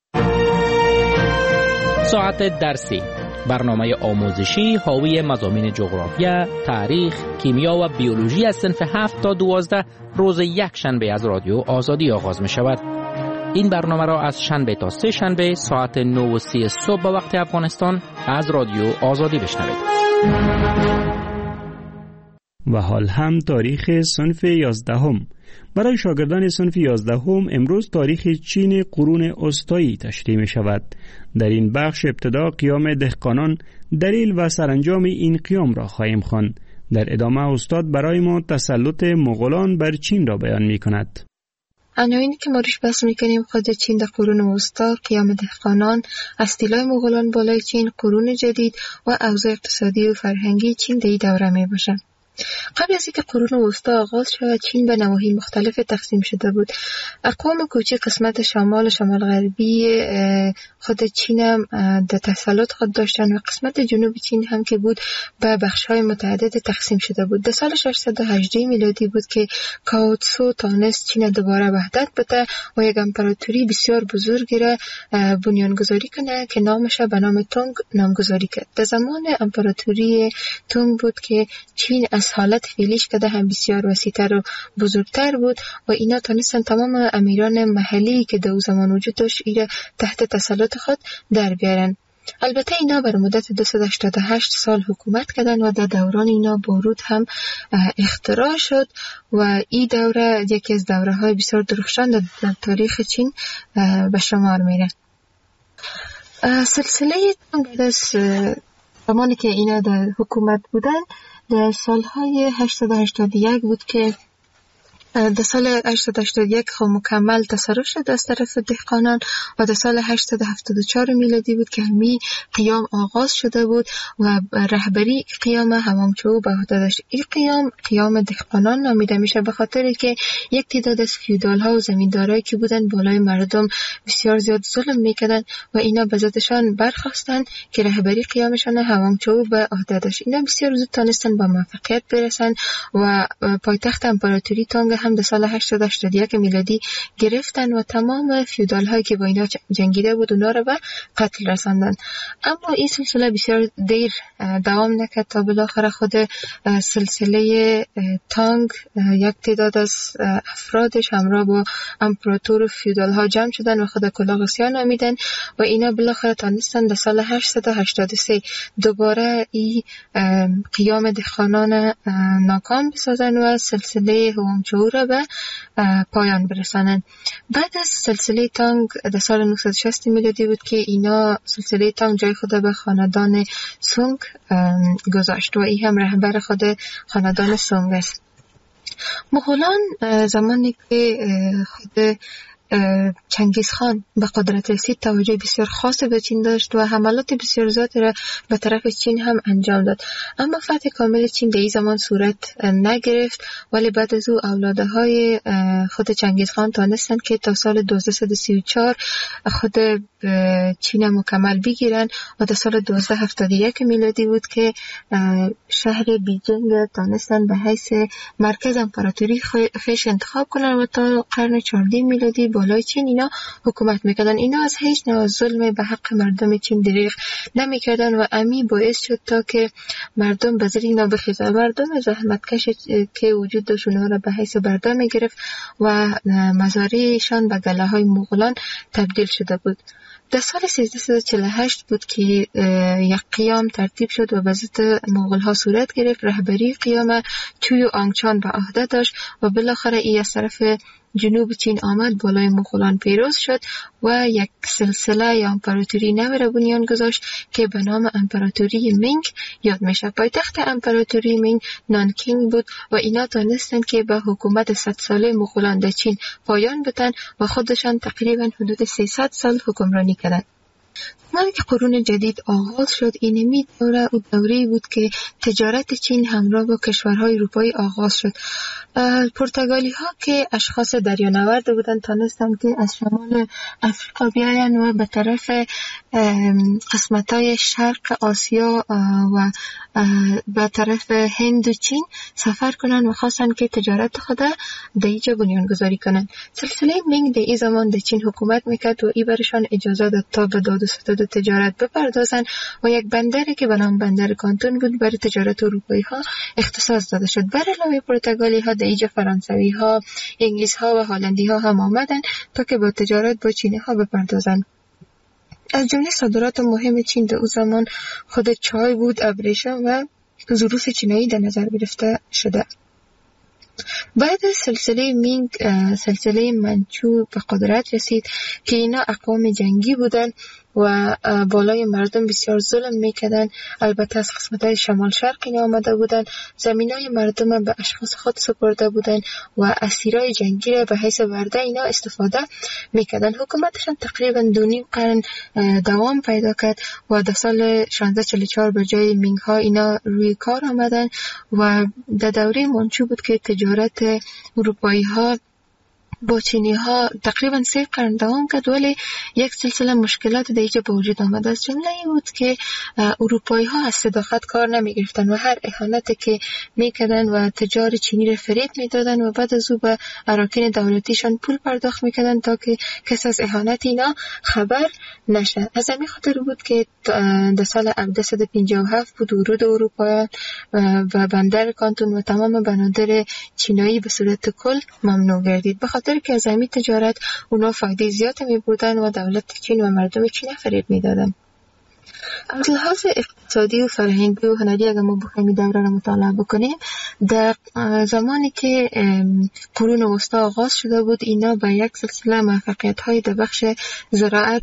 ساعت درسی، برنامه آموزشی حاوی مضامین جغرافیا، تاریخ، کیمیا و بیولوژی از صنف 7 تا 12 روز یک شنبه از رادیو آزادی آغاز می شود. این برنامه را از شنبه تا سه شنبه ساعت 9:30 صبح به وقت افغانستان از رادیو آزادی بشنوید. و حال هم تاریخ صنف 11 برای شاگردان صنف 11 امروز تاریخ چین قرون وسطایی تشریح می شود. در این بخش ابتدا قیام دهقانان، دلیل و سرانجام این قیام را خواهیم خواند. در ادامه استاد برای ما تسلط مغولان بر چین را بیان می کند. عناوینی که ما روش بحث میکنیم خود چین در قرون وسطا، قیام دهقانان، استیلای مغولان بالای چین، قرون جدید و اوضاع اقتصادی و فرهنگی چین در این دوره می باشه. قبل از اینکه قرون وسطا آغاز شود، چین به نواحی مختلف تقسیم شده بود. اقوام کوچک قسمت شمال غربی خود چین هم در تسلط خود داشتن و قسمت جنوب چین هم که بود به بخش‌های متعدد تقسیم شده بود. در سال 618 میلادی بود که کاو تسو تانست چین دوباره وحدت بده و یک امپراتوری بسیار بزرگی را بنیانگذاری کنه که نامش به نام تونگ نامگذاری کرد. در زمان امپراتوری تونگ بود که چین از حالت فعلیش که هم بسیار وسیع‌تر و بزرگتر بود و اینا تانستن تمام امیران محلی که در اون زمان وجود داشت ایره تحت تسلط خود در بیارن. البته اینا بر مدت 288 سال حکومت کردن و در دوران اینا بورود هم اختراع شد و این دوره یکی از دوره‌های بسیار درخشان در تاریخ چین به شمار میره. سلسله بعد از زمانی که اینا در حکومت بودن در سالهای 881 بود که در سال 881 خب مکمل تصرف شد از طرف دهقانان و در سال 874 میلادی بود که همی قیام آغاز شده بود و رهبری قیام هوامچو به عهده داشت. این قیام دهقانان نامیده میشه به خاطری که یک تعداد از فیودال ها و زمیندارایی که بودن بالای مردم بسیار زیاد ظلم میکردن و اینا به ذاتشان برخواستن که رهبری قیامشان هوامچو به عهده داشت. اینا بسیار زود تونستن به موفقیت برسن و پایتخت امپراتوری تونگ هم در سال 881 میلادی گرفتن و تمام فیودال هایی که با اینا جنگیده بود اونا رو به قتل رساندن. اما این سلسله بسیار دیر دوام نکرد تا بالاخره خود سلسله تانگ یک تعداد از افرادش همراه با امپراتور و فیودال ها جمع شدن و خود کلاغسیا نامیدن و اینا بالاخره تانستن در سال 883 دوباره این قیام دهقانان ناکام بسازن و سلسله هوامچو را به پایان برسانن. بعد از سلسله تانگ در سال 960 میلادی بود که اینا سلسله تانگ جای خود به خاندان سونگ گذاشت و این هم رهبر خود خاندان سونگ است. مغولان زمانی که خود چنگیز خان به قدرت رسید توجه بسیار خاص به چین داشت و حملات بسیار زیادی را به طرف چین هم انجام داد. اما فتح کامل چین در این زمان صورت نگرفت، ولی بعد از او اولادهای خود چنگیز خان تانستند که تا سال 1234 خود چین مکمل بگیرن و در سال 1271 میلادی بود که شهر بیجینگ تانستند به حیث مرکز امپراتوری خیش انتخاب کنن و تا قرن 14 میلادی بالای چین اینا حکومت میکردن. اینا از هیچ نوع ظلم به حق مردم چین دریغ نمیکردن و امی باعث شد تا که مردم به زیر اینا بخیزن. مردم زحمتکش که وجود داشت اونا را به حیث برده میگرفت و مزارعشان به گله های مغولان تبدیل شده بود. در سال 1348 بود که یک قیام ترتیب شد و به ضد مغول ها صورت گرفت. رهبری قیام چوی آنگچان به عهده داشت و بالاخره ای از طرف جنوب چین آمد، بالای مغولان پیروز شد و یک سلسله یا امپراتوری نو را بنیان گذاشت که به نام امپراتوری مینگ یاد میشه. پایتخت امپراتوری مینگ نانکینگ بود و اینا تانستند که به حکومت 100 ساله مغولان در چین پایان بدن و خودشان تقریبا حدود 300 سال حکمرانی کردند. زمانی که قرون جدید آغاز شد، اینمی دوره او دوره‌ای بود که تجارت چین همراه با کشورهای اروپایی آغاز شد. پرتغالی ها که اشخاص دریانورد بودند تانستند که از شمال افریقا بیاین و به طرف قسمت‌های شرق آسیا و به طرف هند و چین سفر کنند و خواستند که تجارت خود در اینجا بنیان گذاری کنند. سلسله مینگ در این زمان در چین حکومت میکرد و این برشان اجازه داد تا به داد و ستد تجارت بپردازند و یک بندری که به نام بندر کانتون بود برای تجارت اروپایی ها اختصاص داده شد. بر علاوه پرتغالی ها در اینجا فرانسوی ها، انگلیس ها و هلندی ها هم آمدند تا که با تجارت با چینی ها بپردازند. از جمله صادرات مهم چین در اون زمان خود چای بود، ابریشم و ظروف چینایی در نظر گرفته شده. بعد از سلسله مینگ سلسله منچو به قدرت رسید که اینا اقوام جنگی بودن و بالای مردم بسیار ظلم میکردن. البته از قسمت‌های شمال شرق اینا آمده بودن، زمینای مردم به اشخاص خود سپرده بودن و اسیرای جنگی را به حیث ورده اینا استفاده میکردن. حکومتشان تقریبا 2.5 قرن دوام پیدا کرد و در سال 1644 به جای مینگ ها اینا روی کار آمدن و در دوره منچو بود که تجارت اروپایی ها با چینی ها تقریبا 3 قرن دوام کرد، ولی یک سلسله مشکلات در اینجا به وجود آمد. از جمله این بود که اروپایی ها از صداقت کار نمی گرفتن و هر اهانتی که می کردن و تجار چینی را فریب می دادن و بعد از او به اراکین دولتیشان پول پرداخت می کردن تا که کس از اهانت اینا خبر نشه. از همین خاطر بود که در سال 1757 بود ورود اروپایان و بندر کانتون و تمام بنادر چینایی به صورت کل ممنوع گردید، به خاطر که از همین تجارت اونا فایده زیاد می بردن و دولت چین و مردم چین فریب می دادن. از لحاظ اقتصادی و فرهنگی و هنری اگر ما بخوایم این دوره را مطالعه بکنیم، در زمانی که قرون وسطا آغاز شده بود اینا با یک سلسله موفقیت‌های در بخش زراعت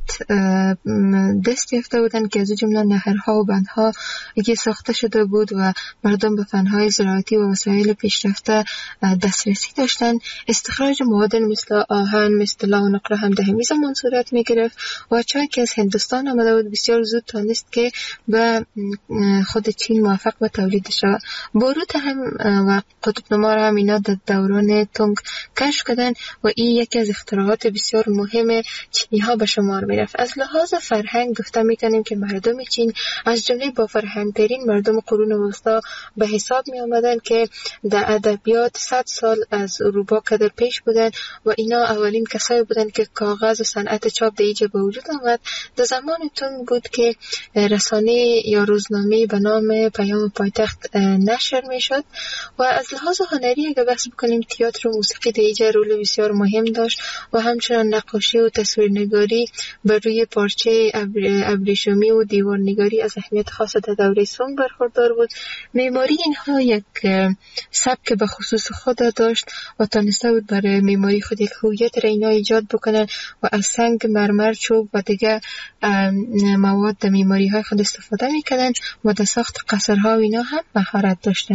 دست یافته بودند که از جمله نهرها و بندها که ساخته شده بود و مردم به فن‌های زراعتی و وسایل پیشرفته دسترسی داشتند. استخراج مواد مثل آهن، مثل طلا و نقره هم در همین زمان صورت می‌گرفت و چای که از هندوستان آمده بود بسیار زود تانست که به خود چین موفق به تولید شود. باروت هم و قطب‌نما هم اینا در دوران تونگ کشف کردن و این یکی از اختراعات بسیار مهم چینی ها به شمار می رفت. از لحاظ فرهنگ گفته می کنیم که مردم چین از جمله با فرهنگ‌ترین مردم قرون وسطا به حساب می آمدن که در ادبیات 100 سال از اروپا قدر پیش بودن و اینا اولین کسایی بودن که کاغذ و صنعت چاپ در اینجا به وجود آمد. در زمان تونگ بود که رسانه یا روزنامه به نام پیام پایتخت نشر می شد و از لحاظ هنری اگر بحث بکنیم تئاتر و موسیقی در اینجا رول بسیار مهم داشت و همچنان نقاشی و تصویرنگاری بر روی پارچه ابریشمی و دیوارنگاری از اهمیت خاص در دوره سونگ برخوردار بود. معماری اینها یک سبک به خصوص خود داشت و تانسته بود برای معماری خود یک هویت را اینا ایجاد بکنن و از سنگ، مرمر، چوب و دیگر مواد در معماری های خود استفاده میکنن و در ساخت قصرها و اینا هم مهارت داشتن.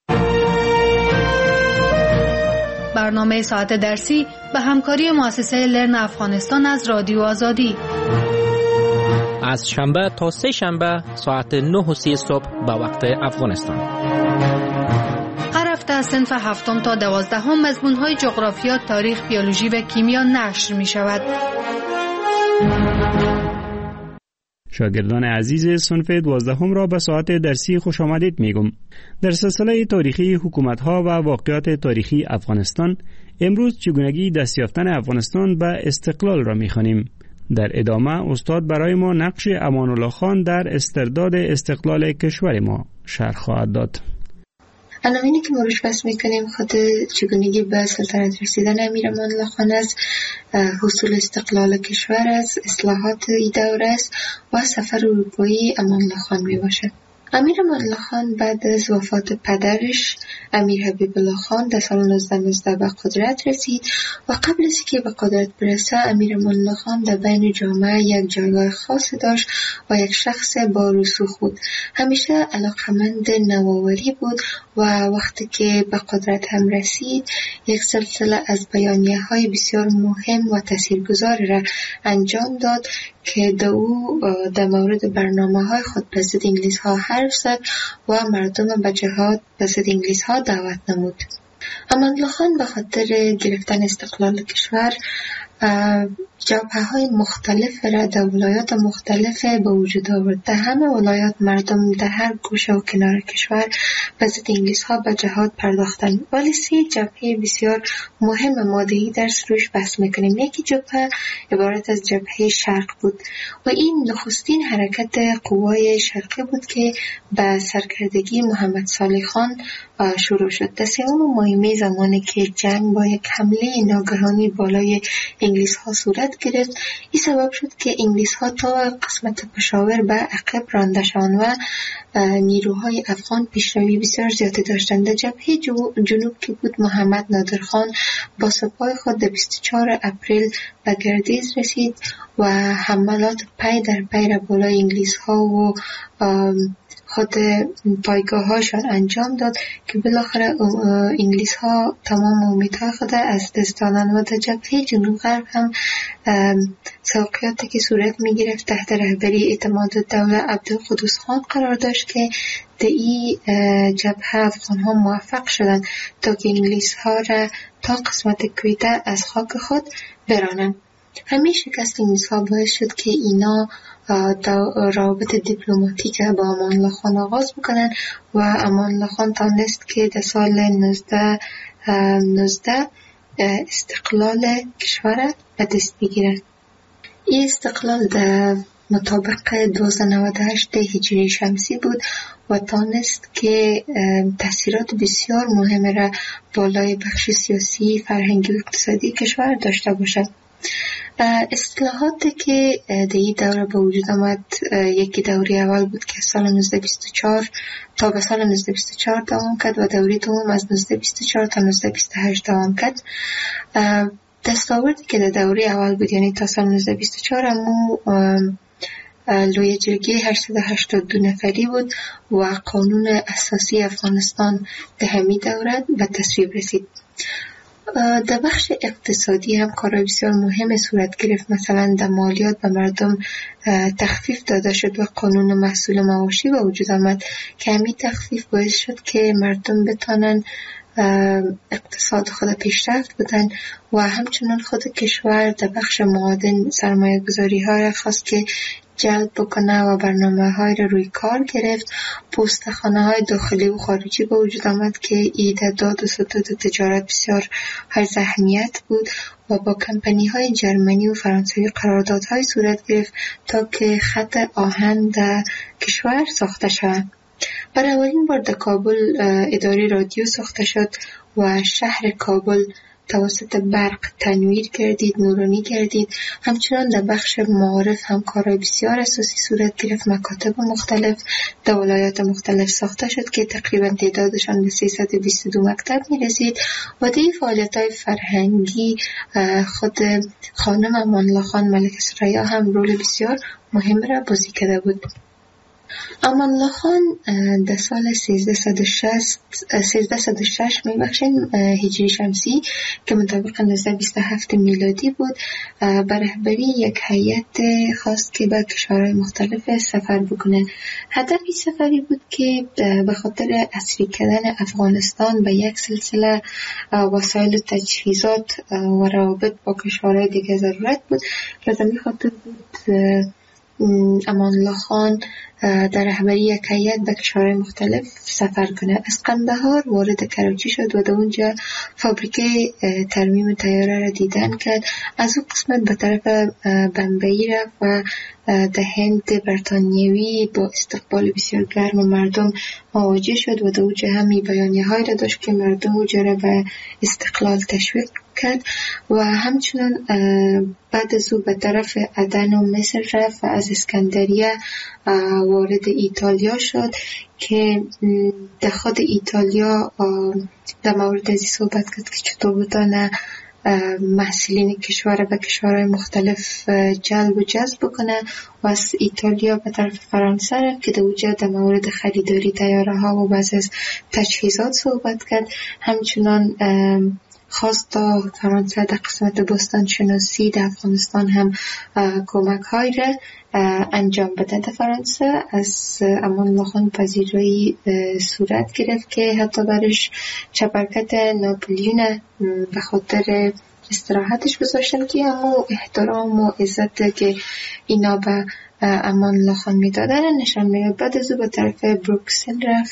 برنامه ساعت درسی به همکاری مؤسسه لرن افغانستان از رادیو آزادی از شنبه تا سه شنبه ساعت 9:30 صبح به وقت افغانستان. هر هفته از صنف 7 تا 12 مضمون‌های جغرافیا، تاریخ، بیولوژی و کیمیا نشر می شود. شاگردان عزیز صنف 12 را به ساعت درسی خوش آمدید میگم. در سلسله تاریخی حکومت‌ها و واقعات تاریخی افغانستان امروز چگونگی دست یافتن افغانستان به استقلال را می‌خوانیم. در ادامه استاد برای ما نقش امان الله خان در استرداد استقلال کشور ما شرح خواهد داد. عناوینی که ما روش بحث میکنیم خود چگونگی به سلطنت رسیدن امیر امان الله خان است، حصول استقلال کشور است، اصلاحات این دوره است و سفر اروپایی امان الله خان می باشد. امیر امان الله خان بعد از وفات پدرش امیر حبیب الله خان در سال 1919 به قدرت رسید و قبل از که به قدرت برسه امیر امان الله خان در بین جامعه یک جایگاه خاص داشت و یک شخص با رسوخ بود. همیشه علاقمند نوآوری بود و وقتی که به قدرت هم رسید یک سلسله از بیانیه‌های بسیار مهم و تاثیرگذار را انجام داد که در مورد برنامه‌های خود به ضد انگلیس‌ها حرف زد و مردم به جهاد به ضد انگلیس‌ها دعوت نمود. امان الله خان به خاطر گرفتن استقلال کشور جبهه‌های مختلف را در ولایات مختلف به وجود آورد. در همه ولایات مردم در هر گوشه و کنار کشور به ضد انگلیس‌ها به جهاد پرداختند، ولی 3 جبهه بسیار مهم ماده‌ای در روش بحث می‌کنیم. یکی جبهه عبارت از جبهه شرق بود و این نخستین حرکت قوای شرقی بود که به سرکردگی محمد صالح خان شروع شد. در 3 ماه می زمانی که جنگ با یک حمله ناگهانی بالای انگلیس ها صورت گرفت. این سبب شد که انگلیس ها تا قسمت پشاور به عقب رانده شوند و نیروهای افغان پیشروی بسیار زیادی داشتند. در جبهه جنوب که بود، محمد نادرخان با سپاه خود 24 اپریل به گردیز رسید و حملات پی در پی را بالای انگلیس ها و خود پایگاه هاشان انجام داد که بالاخره انگلیس ها تمام امیدها خود از دست دادند و در جبهه جنوب غرب هم توقعاتی که صورت می گرفت تحت رهبری اعتمادالدوله عبدالقدوس خان قرار داشت که در این جبهه افغان ها موفق شدند تا که انگلیس ها را تا قسمت کویته از خاک خود برانند. همین شکست انگلیس ها باعث شد که اینا روابط دیپلماتیک با امان الله خان آغاز بکنن و امان الله خان تانست که در سال 1919 استقلال کشور به دست بگیرد. این استقلال در مطابق 1298 هجری شمسی بود و تانست که تأثیرات بسیار مهم را بالای بخش سیاسی، فرهنگی و اقتصادی کشور داشته باشد. اصلاحاتی که در این دوره به وجود آمد، یکی دوره اول بود که سال 1924 تا به سال 1924 دوام کرد و دوره دوم از 1924 تا 1928 دوام کرد. دستاوردی که در دوره اول بود، یعنی تا سال 1924، امو لوی جرگه 882 نفری بود و قانون اساسی افغانستان در همین دوره به تصویب رسید. در بخش اقتصادی هم کارهای بسیار مهم صورت گرفت. مثلا در مالیات به مردم تخفیف داده شد و قانون محصول مواشی به وجود آمد که همین تخفیف باعث شد که مردم بتانن اقتصاد خود پیشرفت بدن و همچنان خود کشور در بخش معادن سرمایه گذاری ها را خواست که جلب بکنه و برنامه های را روی کار گرفت. پستخانه های داخلی و خارجی به وجود آمد که ایدادات و ستاد تجارت بسیار حائز اهمیت بود و با کمپانی های جرمنی و فرانسوی قراردادهای صورت گرفت تا که خط آهن در کشور ساخته شود. برای اولین بار در کابل اداره رادیو ساخته شد و شهر کابل توسط برق تنویر گردید، نورانی گردید. همچنان در بخش معارف هم کارهای بسیار اساسی صورت گرفت. مکاتب مختلف در ولایات مختلف ساخته شد که تقریبا تعدادشان به 322 مکتب می رسید و در فعالیت‌های فرهنگی خود خانم امان الله خان ملک ثریا هم رول بسیار مهم را بازی کرده بود. امان الله خان در سال 1306 هجری شمسی که مطابق 1927 میلادی بود، بر رهبری یک هیئت خواست که به کشورهای مختلف سفر بکنه. هدف این سفری بود که به خاطر عصری کردن افغانستان به یک سلسله وسایل و تجهیزات و روابط با کشورهای دیگه ضرورت بود. لازم این خاطر بود امان الله خان در رهبری یک هیئت به کشورهای مختلف سفر کنه. از قندهار وارد کراچی شد و در اونجا فابریکه ترمیم طیاره را دیدن کرد. از اون قسمت به طرف بمبئی رفت و در هند بریتانیوی با استقبال بسیار گرم مردم مواجه شد و در اونجا همی بیانیه های را داشت که مردم اونجا را به استقلال تشویق کرد و همچنان بعد از او به طرف عدن و مصر رفت و از اسکندریه وارد ایتالیا شد که در خود ایتالیا در مورد ازی صحبت کرد که چطور بتانه محصولین کشور به کشورهای مختلف جلب و جذب بکنه و از ایتالیا به طرف فرانسه رفت که در اونجا در مورد خریداری طیاره ها و بعض از تجهیزات صحبت کرد. همچنان خواست تا فرانسه در قسمت باستان شناسی در افغانستان هم کمک های را انجام بده. در فرانسه از امان الله خان پذیرایی صورت گرفت که حتی برش چپرکت ناپلیون به خاطر استراحتش گذاشتن که اما احترام و عزت که اینا به امان الله خان میدادن نشان میداد. بعد از او به طرف بروکسل رفت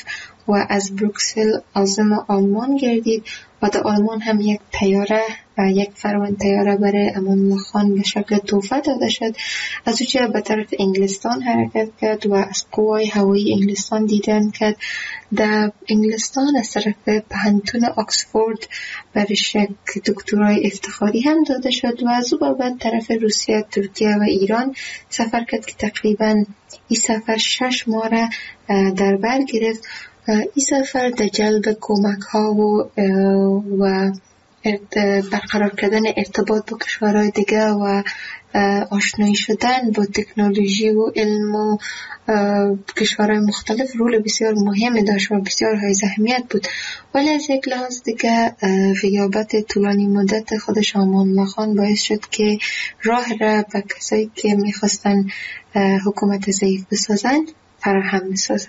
و از بروکسل عازم آلمان گردید و در آلمان هم یک فرمان طیاره برای امان الله خان به شکل تحفه داده شد. از اونجا به طرف انگلستان حرکت کرد و از قوای هوایی انگلستان دیدن کرد. در انگلستان از طرف پانتون آکسفورد برش دکترای افتخاری هم داده شد و از او بعد طرف روسیه، ترکیه و ایران سفر کرد که تقریبا این سفر 6 ماه را در بر گرفت. این سفر در جلب کمک ها و برقرار کردن ارتباط با کشورهای دیگه و آشنایی شدن با تکنولوژی و علم و کشورهای مختلف رول بسیار مهمی داشت و بسیار های اهمیت بود. ولی از یک لحاظ دیگه غیابت طولانی مدت خودش امان الله خان باعث شد که راه را به کسایی که میخواستن حکومت ضعیف بسازن فراهم بسازن.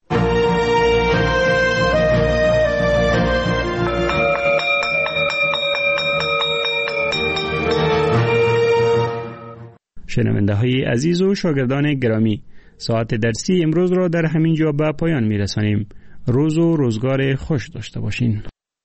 شنونده های عزیز و شاگردان گرامی، ساعت درسی امروز را در همین جا به پایان می رسانیم. روز و روزگار خوش داشته باشین.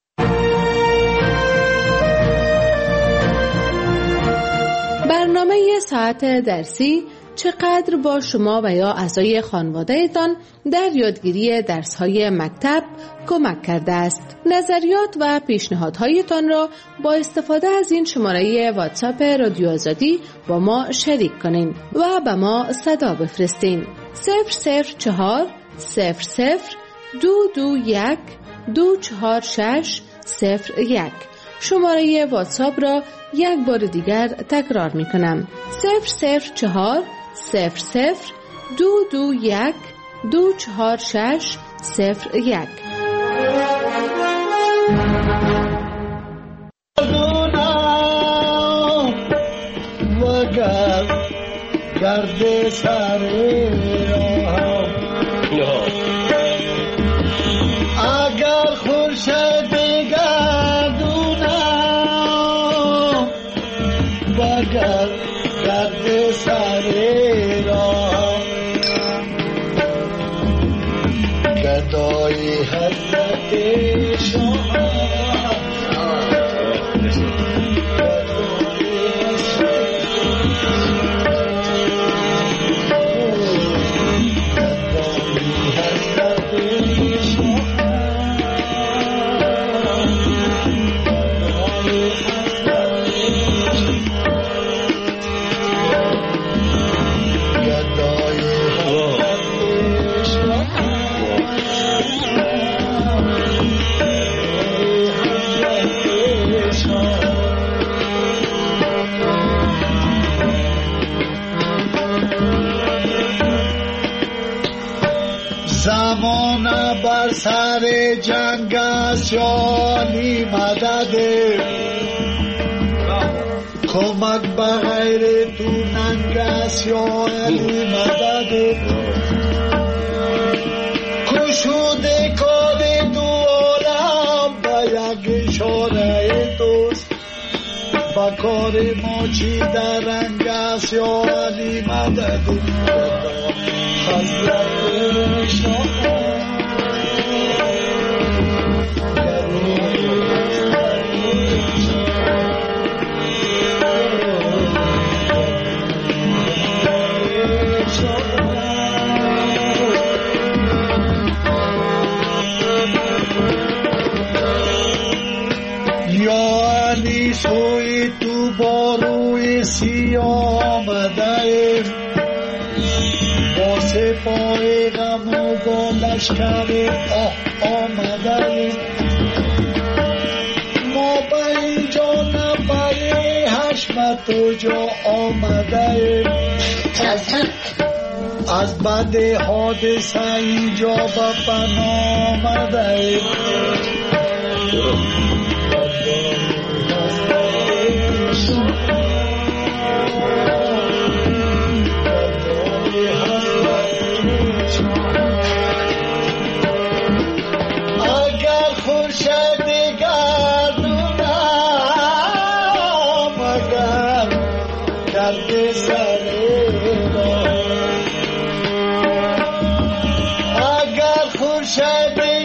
برنامه ساعت درسی چقدر با شما و یا اعضای خانواده‌تان در یادگیری درس‌های مکتب کمک کرده است؟ نظریات و پیشنهادهایتان را با استفاده از این شماره واتساپ رادیو آزادی با ما شریک کنین و به ما صدا بفرستین. 004 00 221 246 01. شماره واتساپ را یک بار دیگر تکرار می کنم. 004 00 221 246 01. گرد سر اگر خورشید گردونم وگر گرد سر گدای حضرت شاه زمانه بر سر جنگ است یالی مدد کمک به غیر تو ننگ است یالی مدد کشوده کار دو عالم به یک اشاره توست با کار ما چی در رنگ است یالی مدد حضرت شاه یا علی سوی تو با روی سیاه آمده با سپاه غم و با لشکر آمده ما به اینجا نفر حشمت و جا آمده از بد حادثه اینجا به پناه آمده اگر خورشید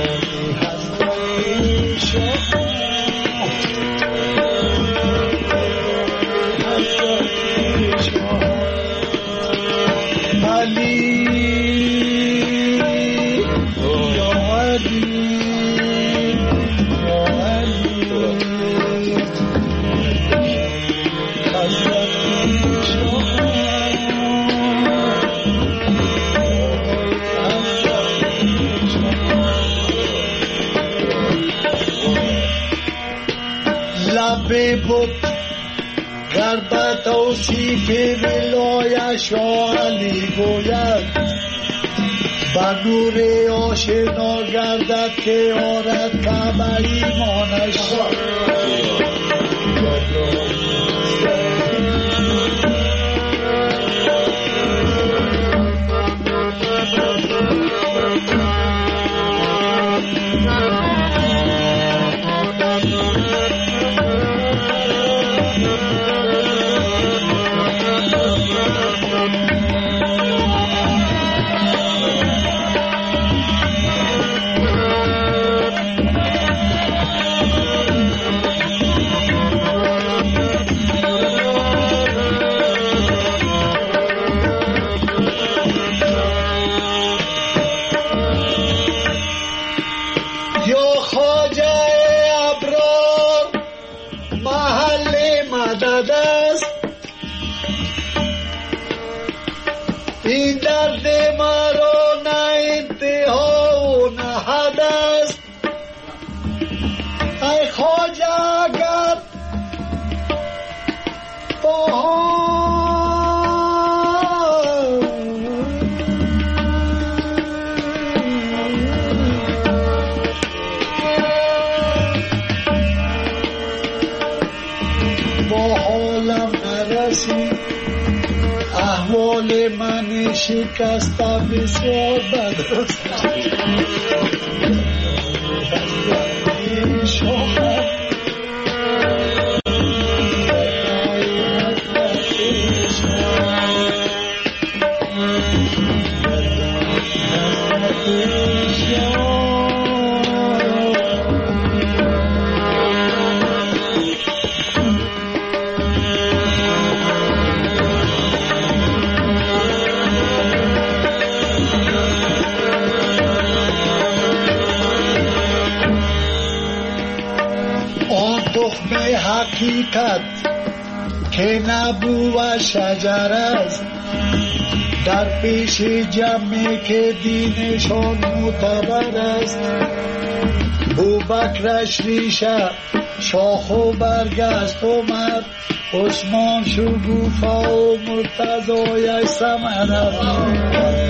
بود گر به توصیف ولایش علی گوید بر نور آشنا گردد که آرد کعبه ایمانش این درد مرا نه انتها و نه حد است ای خواجه اگر با حالم نرسی احوال من شکسته بسیار بد است حقیقت که نبوه شجر است در پیش جمعی که دینشان معتبر است بوبکرش ریشه شاخ و برگشت اومد عثمان شگوفه و مرتضایش ثمر است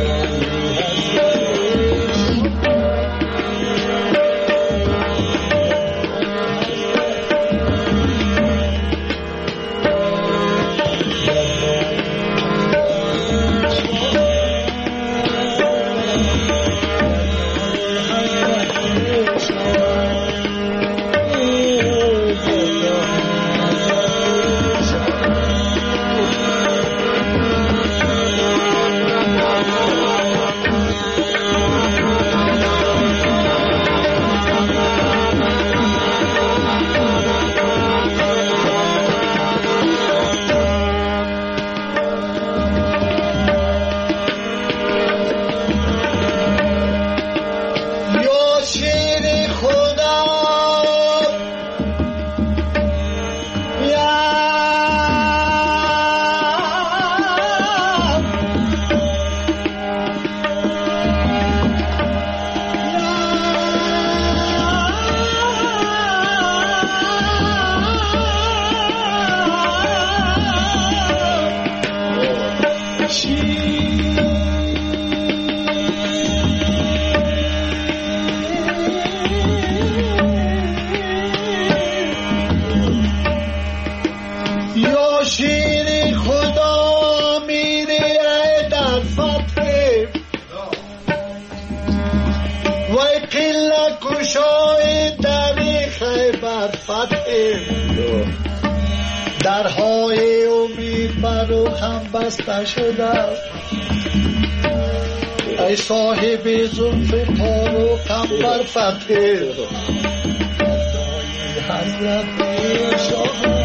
درهای امید بر هم بسته شده ای صاحب زلف تار و کمبر فقیر حضرت شاه